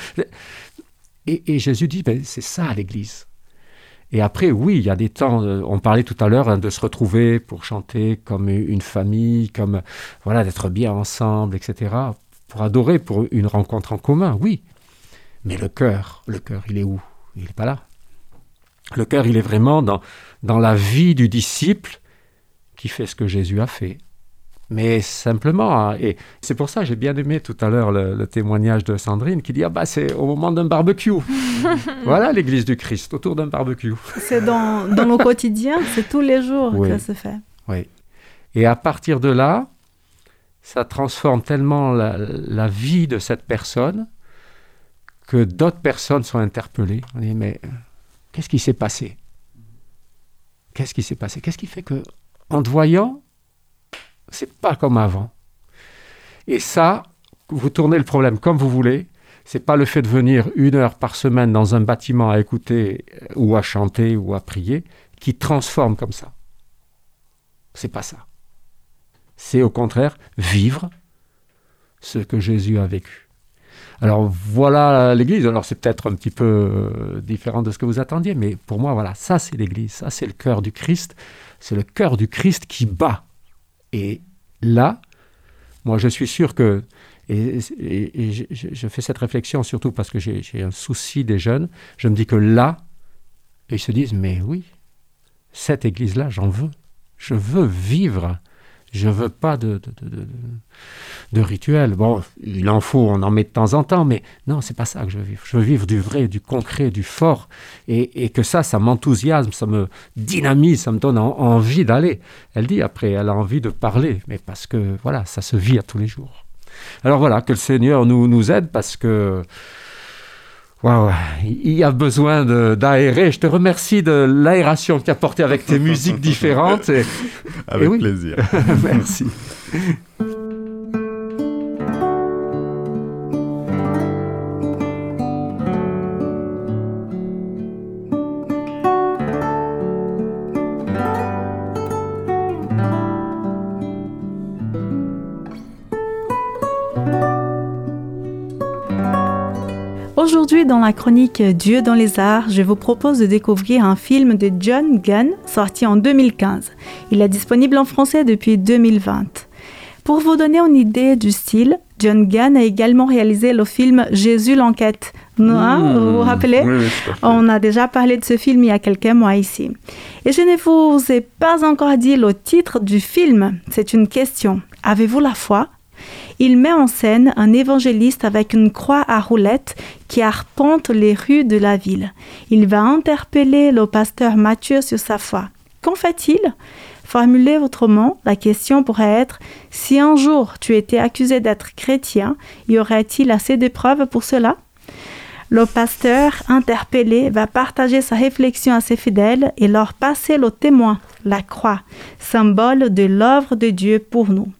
Et Jésus dit, c'est ça l'Église. Et après, oui, il y a des temps, on parlait tout à l'heure de se retrouver pour chanter comme une famille, comme voilà, d'être bien ensemble, etc., pour adorer, pour une rencontre en commun, oui. Mais le cœur, il est où? Il n'est pas là. Le cœur, il est vraiment dans la vie du disciple qui fait ce que Jésus a fait. Mais simplement, et c'est pour ça que j'ai bien aimé tout à l'heure le témoignage de Sandrine qui dit c'est au moment d'un barbecue. Voilà l'Église du Christ, autour d'un barbecue. C'est dans nos quotidiens, c'est tous les jours que ça se fait. Oui. Et à partir de là, ça transforme tellement la vie de cette personne que d'autres personnes sont interpellées. On dit, mais qu'est-ce qui s'est passé? Qu'est-ce qui s'est passé? Qu'est-ce qui fait que, en te voyant, c'est pas comme avant. Et ça, vous tournez le problème comme vous voulez. C'est pas le fait de venir 1 heure par semaine dans un bâtiment à écouter ou à chanter ou à prier qui transforme comme ça. C'est pas ça. C'est au contraire vivre ce que Jésus a vécu. Alors voilà l'Église. Alors c'est peut-être un petit peu différent de ce que vous attendiez, mais pour moi, voilà, ça c'est l'Église. Ça c'est le cœur du Christ. C'est le cœur du Christ qui bat. Et là, moi je suis sûr que, et je fais cette réflexion surtout parce que j'ai un souci des jeunes, je me dis que là, ils se disent, mais oui, cette église-là, j'en veux. Je veux vivre. Je ne veux pas de rituel. Bon, il en faut, on en met de temps en temps, mais non, c'est pas ça que je veux vivre. Je veux vivre du vrai, du concret, du fort, et que ça m'enthousiasme, ça me dynamise, ça me donne envie d'aller. Elle dit après, elle a envie de parler, mais parce que, voilà, ça se vit à tous les jours. Alors voilà, que le Seigneur nous aide, parce que wow, il y a besoin d'aérer. Je te remercie de l'aération que tu as apportée avec tes musiques différentes. Avec plaisir. Merci. Aujourd'hui, dans la chronique Dieu dans les arts, je vous propose de découvrir un film de John Gunn, sorti en 2015. Il est disponible en français depuis 2020. Pour vous donner une idée du style, John Gunn a également réalisé le film Jésus l'enquête. Vous vous rappelez? Oui, on a déjà parlé de ce film il y a quelques mois ici. Et je ne vous ai pas encore dit le titre du film. C'est une question. Avez-vous la foi? Il met en scène un évangéliste avec une croix à roulettes qui arpente les rues de la ville. Il va interpeller le pasteur Matthieu sur sa foi. Qu'en fait-il? Formulé autrement, la question pourrait être « Si un jour tu étais accusé d'être chrétien, y aurait-il assez de preuves pour cela ?» Le pasteur interpellé va partager sa réflexion à ses fidèles et leur passer le témoin, la croix, symbole de l'œuvre de Dieu pour nous.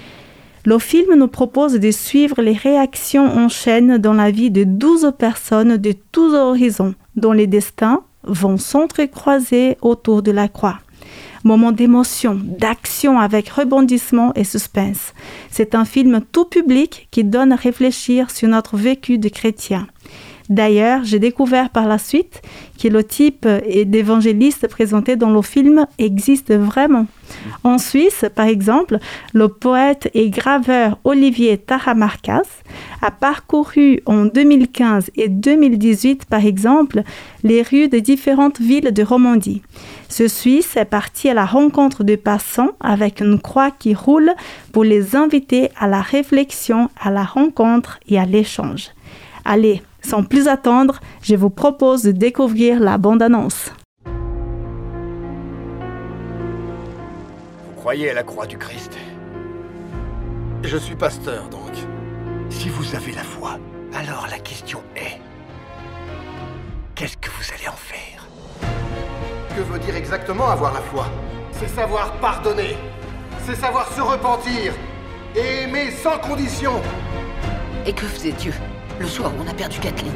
Le film nous propose de suivre les réactions en chaîne dans la vie de 12 personnes de tous horizons, dont les destins vont s'entrecroiser autour de la croix. Moment d'émotion, d'action avec rebondissement et suspense. C'est un film tout public qui donne à réfléchir sur notre vécu de chrétien. D'ailleurs, j'ai découvert par la suite que le type d'évangéliste présenté dans le film existe vraiment. En Suisse, par exemple, le poète et graveur Olivier Taramarcas a parcouru en 2015 et 2018, par exemple, les rues de différentes villes de Romandie. Ce Suisse est parti à la rencontre de passants avec une croix qui roule pour les inviter à la réflexion, à la rencontre et à l'échange. Allez, Sans plus attendre, je vous propose de découvrir la bande-annonce. Vous croyez à la croix du Christ? Je suis pasteur, donc. Si vous avez la foi, alors la question est... qu'est-ce que vous allez en faire? Que veut dire exactement avoir la foi? C'est savoir pardonner. C'est savoir se repentir. Et aimer sans condition. Et que faisait Dieu le soir où on a perdu Kathleen?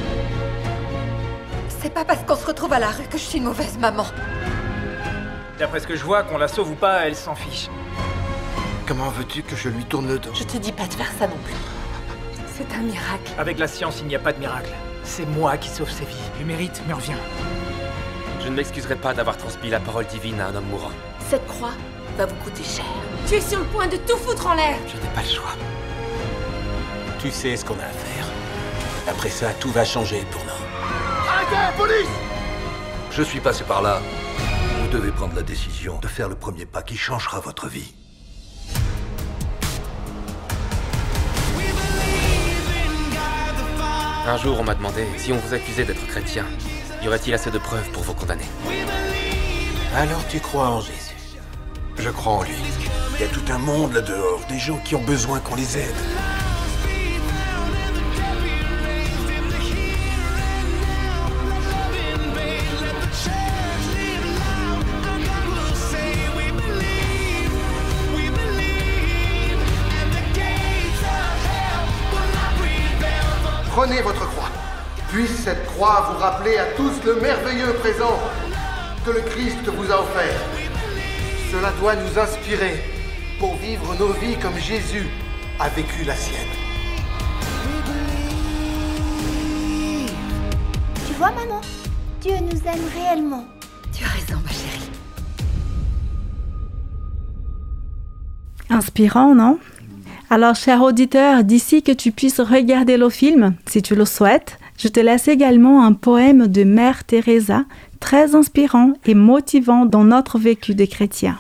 C'est pas parce qu'on se retrouve à la rue que je suis une mauvaise maman. D'après ce que je vois, qu'on la sauve ou pas, elle s'en fiche. Comment veux-tu que je lui tourne le dos? Je te dis pas de faire ça non plus. C'est un miracle. Avec la science, il n'y a pas de miracle. C'est moi qui sauve ses vies. Le mérite me revient. Je ne m'excuserai pas d'avoir transmis la parole divine à un homme mourant. Cette croix va vous coûter cher. Tu es sur le point de tout foutre en l'air. Je n'ai pas le choix. Tu sais ce qu'on a à faire. Après ça, tout va changer pour nous. Arrêtez, police! Je suis passé par là. Vous devez prendre la décision de faire le premier pas qui changera votre vie. Un jour, on m'a demandé si on vous accusait d'être chrétien, y aurait-il assez de preuves pour vous condamner? Alors tu crois en Jésus? Je crois en lui. Il y a tout un monde là-dehors, des gens qui ont besoin qu'on les aide. Prenez votre croix. Puisse cette croix vous rappeler à tous le merveilleux présent que le Christ vous a offert. Cela doit nous inspirer pour vivre nos vies comme Jésus a vécu la sienne. Tu vois, maman, Dieu nous aime réellement. Tu as raison, ma chérie. Inspirant, non? Alors, cher auditeur, d'ici que tu puisses regarder le film, si tu le souhaites, je te laisse également un poème de Mère Teresa, très inspirant et motivant dans notre vécu de chrétien.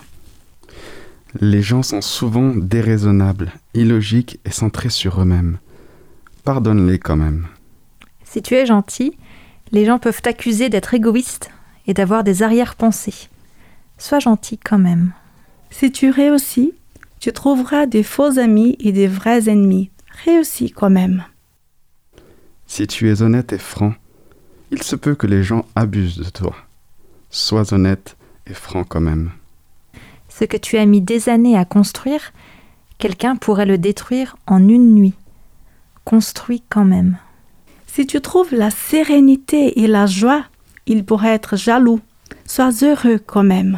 Les gens sont souvent déraisonnables, illogiques et centrés sur eux-mêmes. Pardonne-les quand même. Si tu es gentil, les gens peuvent t'accuser d'être égoïste et d'avoir des arrière-pensées. Sois gentil quand même. Si tu réussis, tu trouveras des faux amis et des vrais ennemis. Réussis quand même. Si tu es honnête et franc, il se peut que les gens abusent de toi. Sois honnête et franc quand même. Ce que tu as mis des années à construire, quelqu'un pourrait le détruire en une nuit. Construis quand même. Si tu trouves la sérénité et la joie, il pourrait être jaloux. Sois heureux quand même.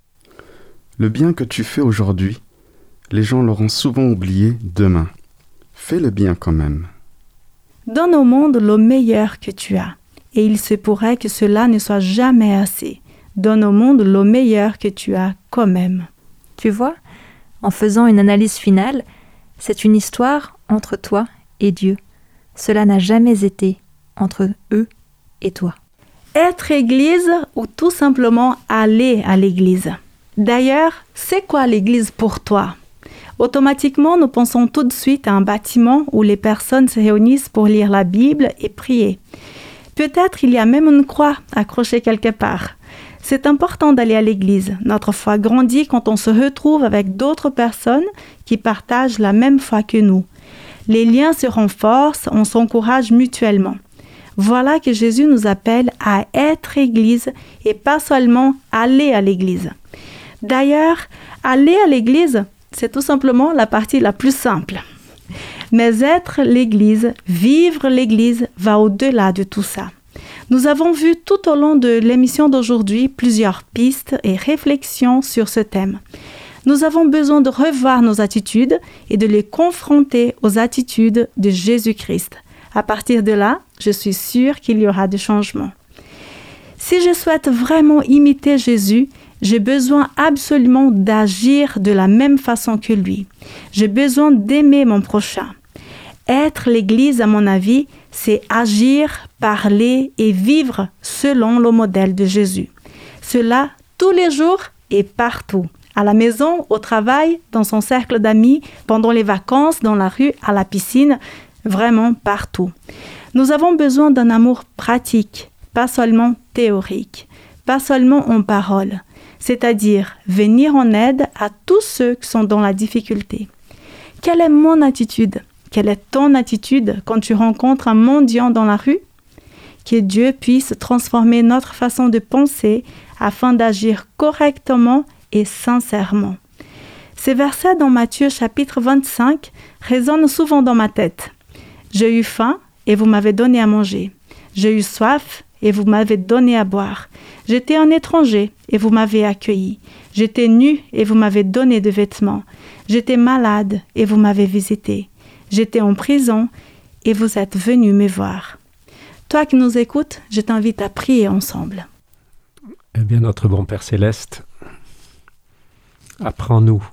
Le bien que tu fais aujourd'hui, les gens l'auront souvent oublié demain. Fais le bien quand même. Donne au monde le meilleur que tu as, et il se pourrait que cela ne soit jamais assez. Donne au monde le meilleur que tu as quand même. Tu vois, en faisant une analyse finale, c'est une histoire entre toi et Dieu. Cela n'a jamais été entre eux et toi. Être église ou tout simplement aller à l'église. D'ailleurs, c'est quoi l'église pour toi? Automatiquement, nous pensons tout de suite à un bâtiment où les personnes se réunissent pour lire la Bible et prier. Peut-être il y a même une croix accrochée quelque part. C'est important d'aller à l'église. Notre foi grandit quand on se retrouve avec d'autres personnes qui partagent la même foi que nous. Les liens se renforcent, on s'encourage mutuellement. Voilà que Jésus nous appelle à être église et pas seulement aller à l'église. D'ailleurs, aller à l'église, c'est tout simplement la partie la plus simple. Mais être l'église, vivre l'église, va au-delà de tout ça. Nous avons vu tout au long de l'émission d'aujourd'hui plusieurs pistes et réflexions sur ce thème. Nous avons besoin de revoir nos attitudes et de les confronter aux attitudes de Jésus-Christ. À partir de là, je suis sûre qu'il y aura des changements. Si je souhaite vraiment imiter Jésus, j'ai besoin absolument d'agir de la même façon que lui. J'ai besoin d'aimer mon prochain. Être l'Église, à mon avis, c'est agir, parler et vivre selon le modèle de Jésus. Cela tous les jours et partout. À la maison, au travail, dans son cercle d'amis, pendant les vacances, dans la rue, à la piscine, vraiment partout. Nous avons besoin d'un amour pratique, pas seulement théorique, pas seulement en parole, c'est-à-dire venir en aide à tous ceux qui sont dans la difficulté. Quelle est mon attitude? Quelle est ton attitude quand tu rencontres un mendiant dans la rue? Que Dieu puisse transformer notre façon de penser afin d'agir correctement et sincèrement. Ces versets dans Matthieu chapitre 25 résonnent souvent dans ma tête. J'ai eu faim et vous m'avez donné à manger. J'ai eu soif et vous m'avez donné à boire. J'étais un étranger et vous m'avez accueilli. J'étais nu et vous m'avez donné de vêtements. J'étais malade et vous m'avez visité. J'étais en prison et vous êtes venu me voir. Toi qui nous écoutes, je t'invite à prier ensemble. Eh bien, notre bon Père Céleste, apprends-nous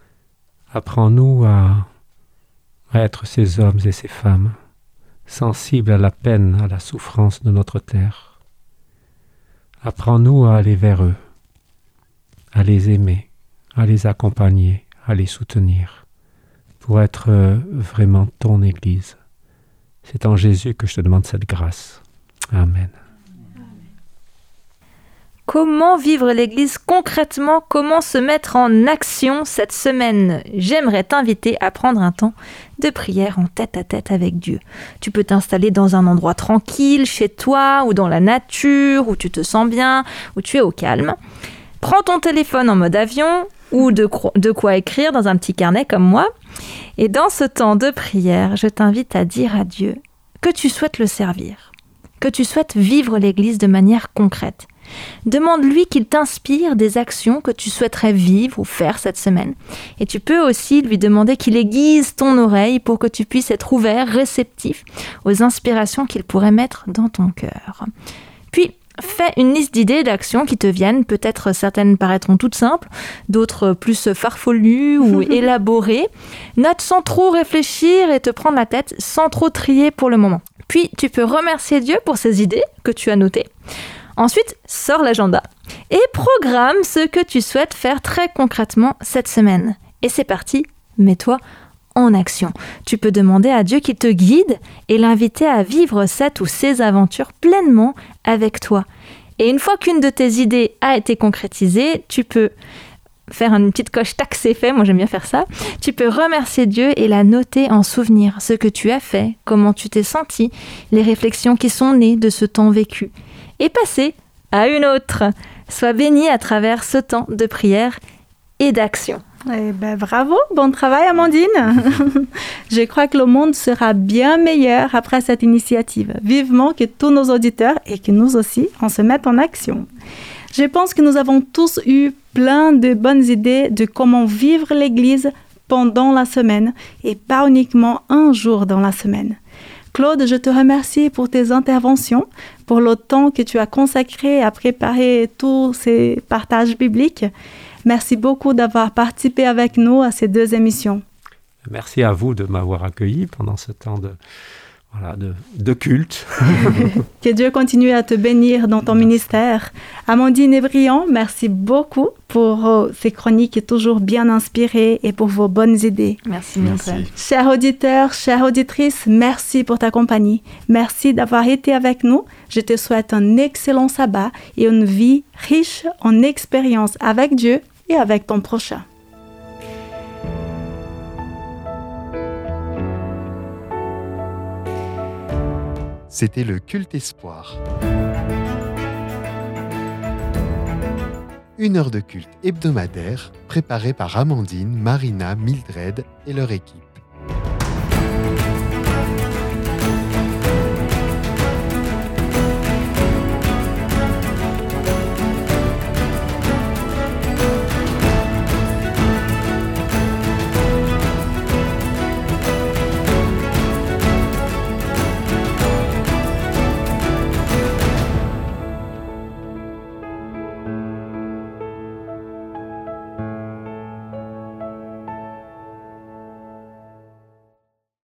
à être ces hommes et ces femmes sensibles à la peine, à la souffrance de notre terre. Apprends-nous à aller vers eux, à les aimer, à les accompagner, à les soutenir, pour être vraiment ton Église. C'est en Jésus que je te demande cette grâce. Amen. Comment vivre l'Église concrètement? Comment se mettre en action cette semaine? J'aimerais t'inviter à prendre un temps de prière en tête-à-tête avec Dieu. Tu peux t'installer dans un endroit tranquille, chez toi, ou dans la nature, où tu te sens bien, où tu es au calme. Prends ton téléphone en mode avion, ou de quoi écrire dans un petit carnet comme moi. Et dans ce temps de prière, je t'invite à dire à Dieu que tu souhaites le servir, que tu souhaites vivre l'Église de manière concrète. Demande-lui qu'il t'inspire des actions que tu souhaiterais vivre ou faire cette semaine. Et tu peux aussi lui demander qu'il aiguise ton oreille pour que tu puisses être ouvert, réceptif aux inspirations qu'il pourrait mettre dans ton cœur. Puis, fais une liste d'idées, d'actions qui te viennent. Peut-être certaines paraîtront toutes simples, d'autres plus farfelues ou élaborées. Note sans trop réfléchir et te prendre la tête, sans trop trier pour le moment. Puis, tu peux remercier Dieu pour ces idées que tu as notées. Ensuite, sors l'agenda et programme ce que tu souhaites faire très concrètement cette semaine. Et c'est parti, mets-toi en action. Tu peux demander à Dieu qu'il te guide et l'inviter à vivre cette ou ces aventures pleinement avec toi. Et une fois qu'une de tes idées a été concrétisée, tu peux faire une petite coche tac, c'est fait, moi j'aime bien faire ça. Tu peux remercier Dieu et la noter en souvenir, ce que tu as fait, comment tu t'es senti, les réflexions qui sont nées de ce temps vécu. Et passer à une autre. Sois béni à travers ce temps de prière et d'action. Eh ben, bravo, bon travail Amandine. Je crois que le monde sera bien meilleur après cette initiative. Vivement que tous nos auditeurs et que nous aussi, on se mette en action. Je pense que nous avons tous eu plein de bonnes idées de comment vivre l'Église pendant la semaine et pas uniquement un jour dans la semaine. Claude, je te remercie pour tes interventions, pour le temps que tu as consacré à préparer tous ces partages bibliques. Merci beaucoup d'avoir participé avec nous à ces 2 émissions. Merci à vous de m'avoir accueilli pendant ce temps de culte. Que Dieu continue à te bénir dans ton ministère. Amandine et Brian, merci beaucoup pour ces chroniques toujours bien inspirées et pour vos bonnes idées. Merci, Mélissa. Chers auditeurs, chères auditrices, merci pour ta compagnie. Merci d'avoir été avec nous. Je te souhaite un excellent sabbat et une vie riche en expériences avec Dieu et avec ton prochain. C'était le Culte Espoir. 1 heure de culte hebdomadaire préparée par Amandine, Marina, Mildred et leur équipe.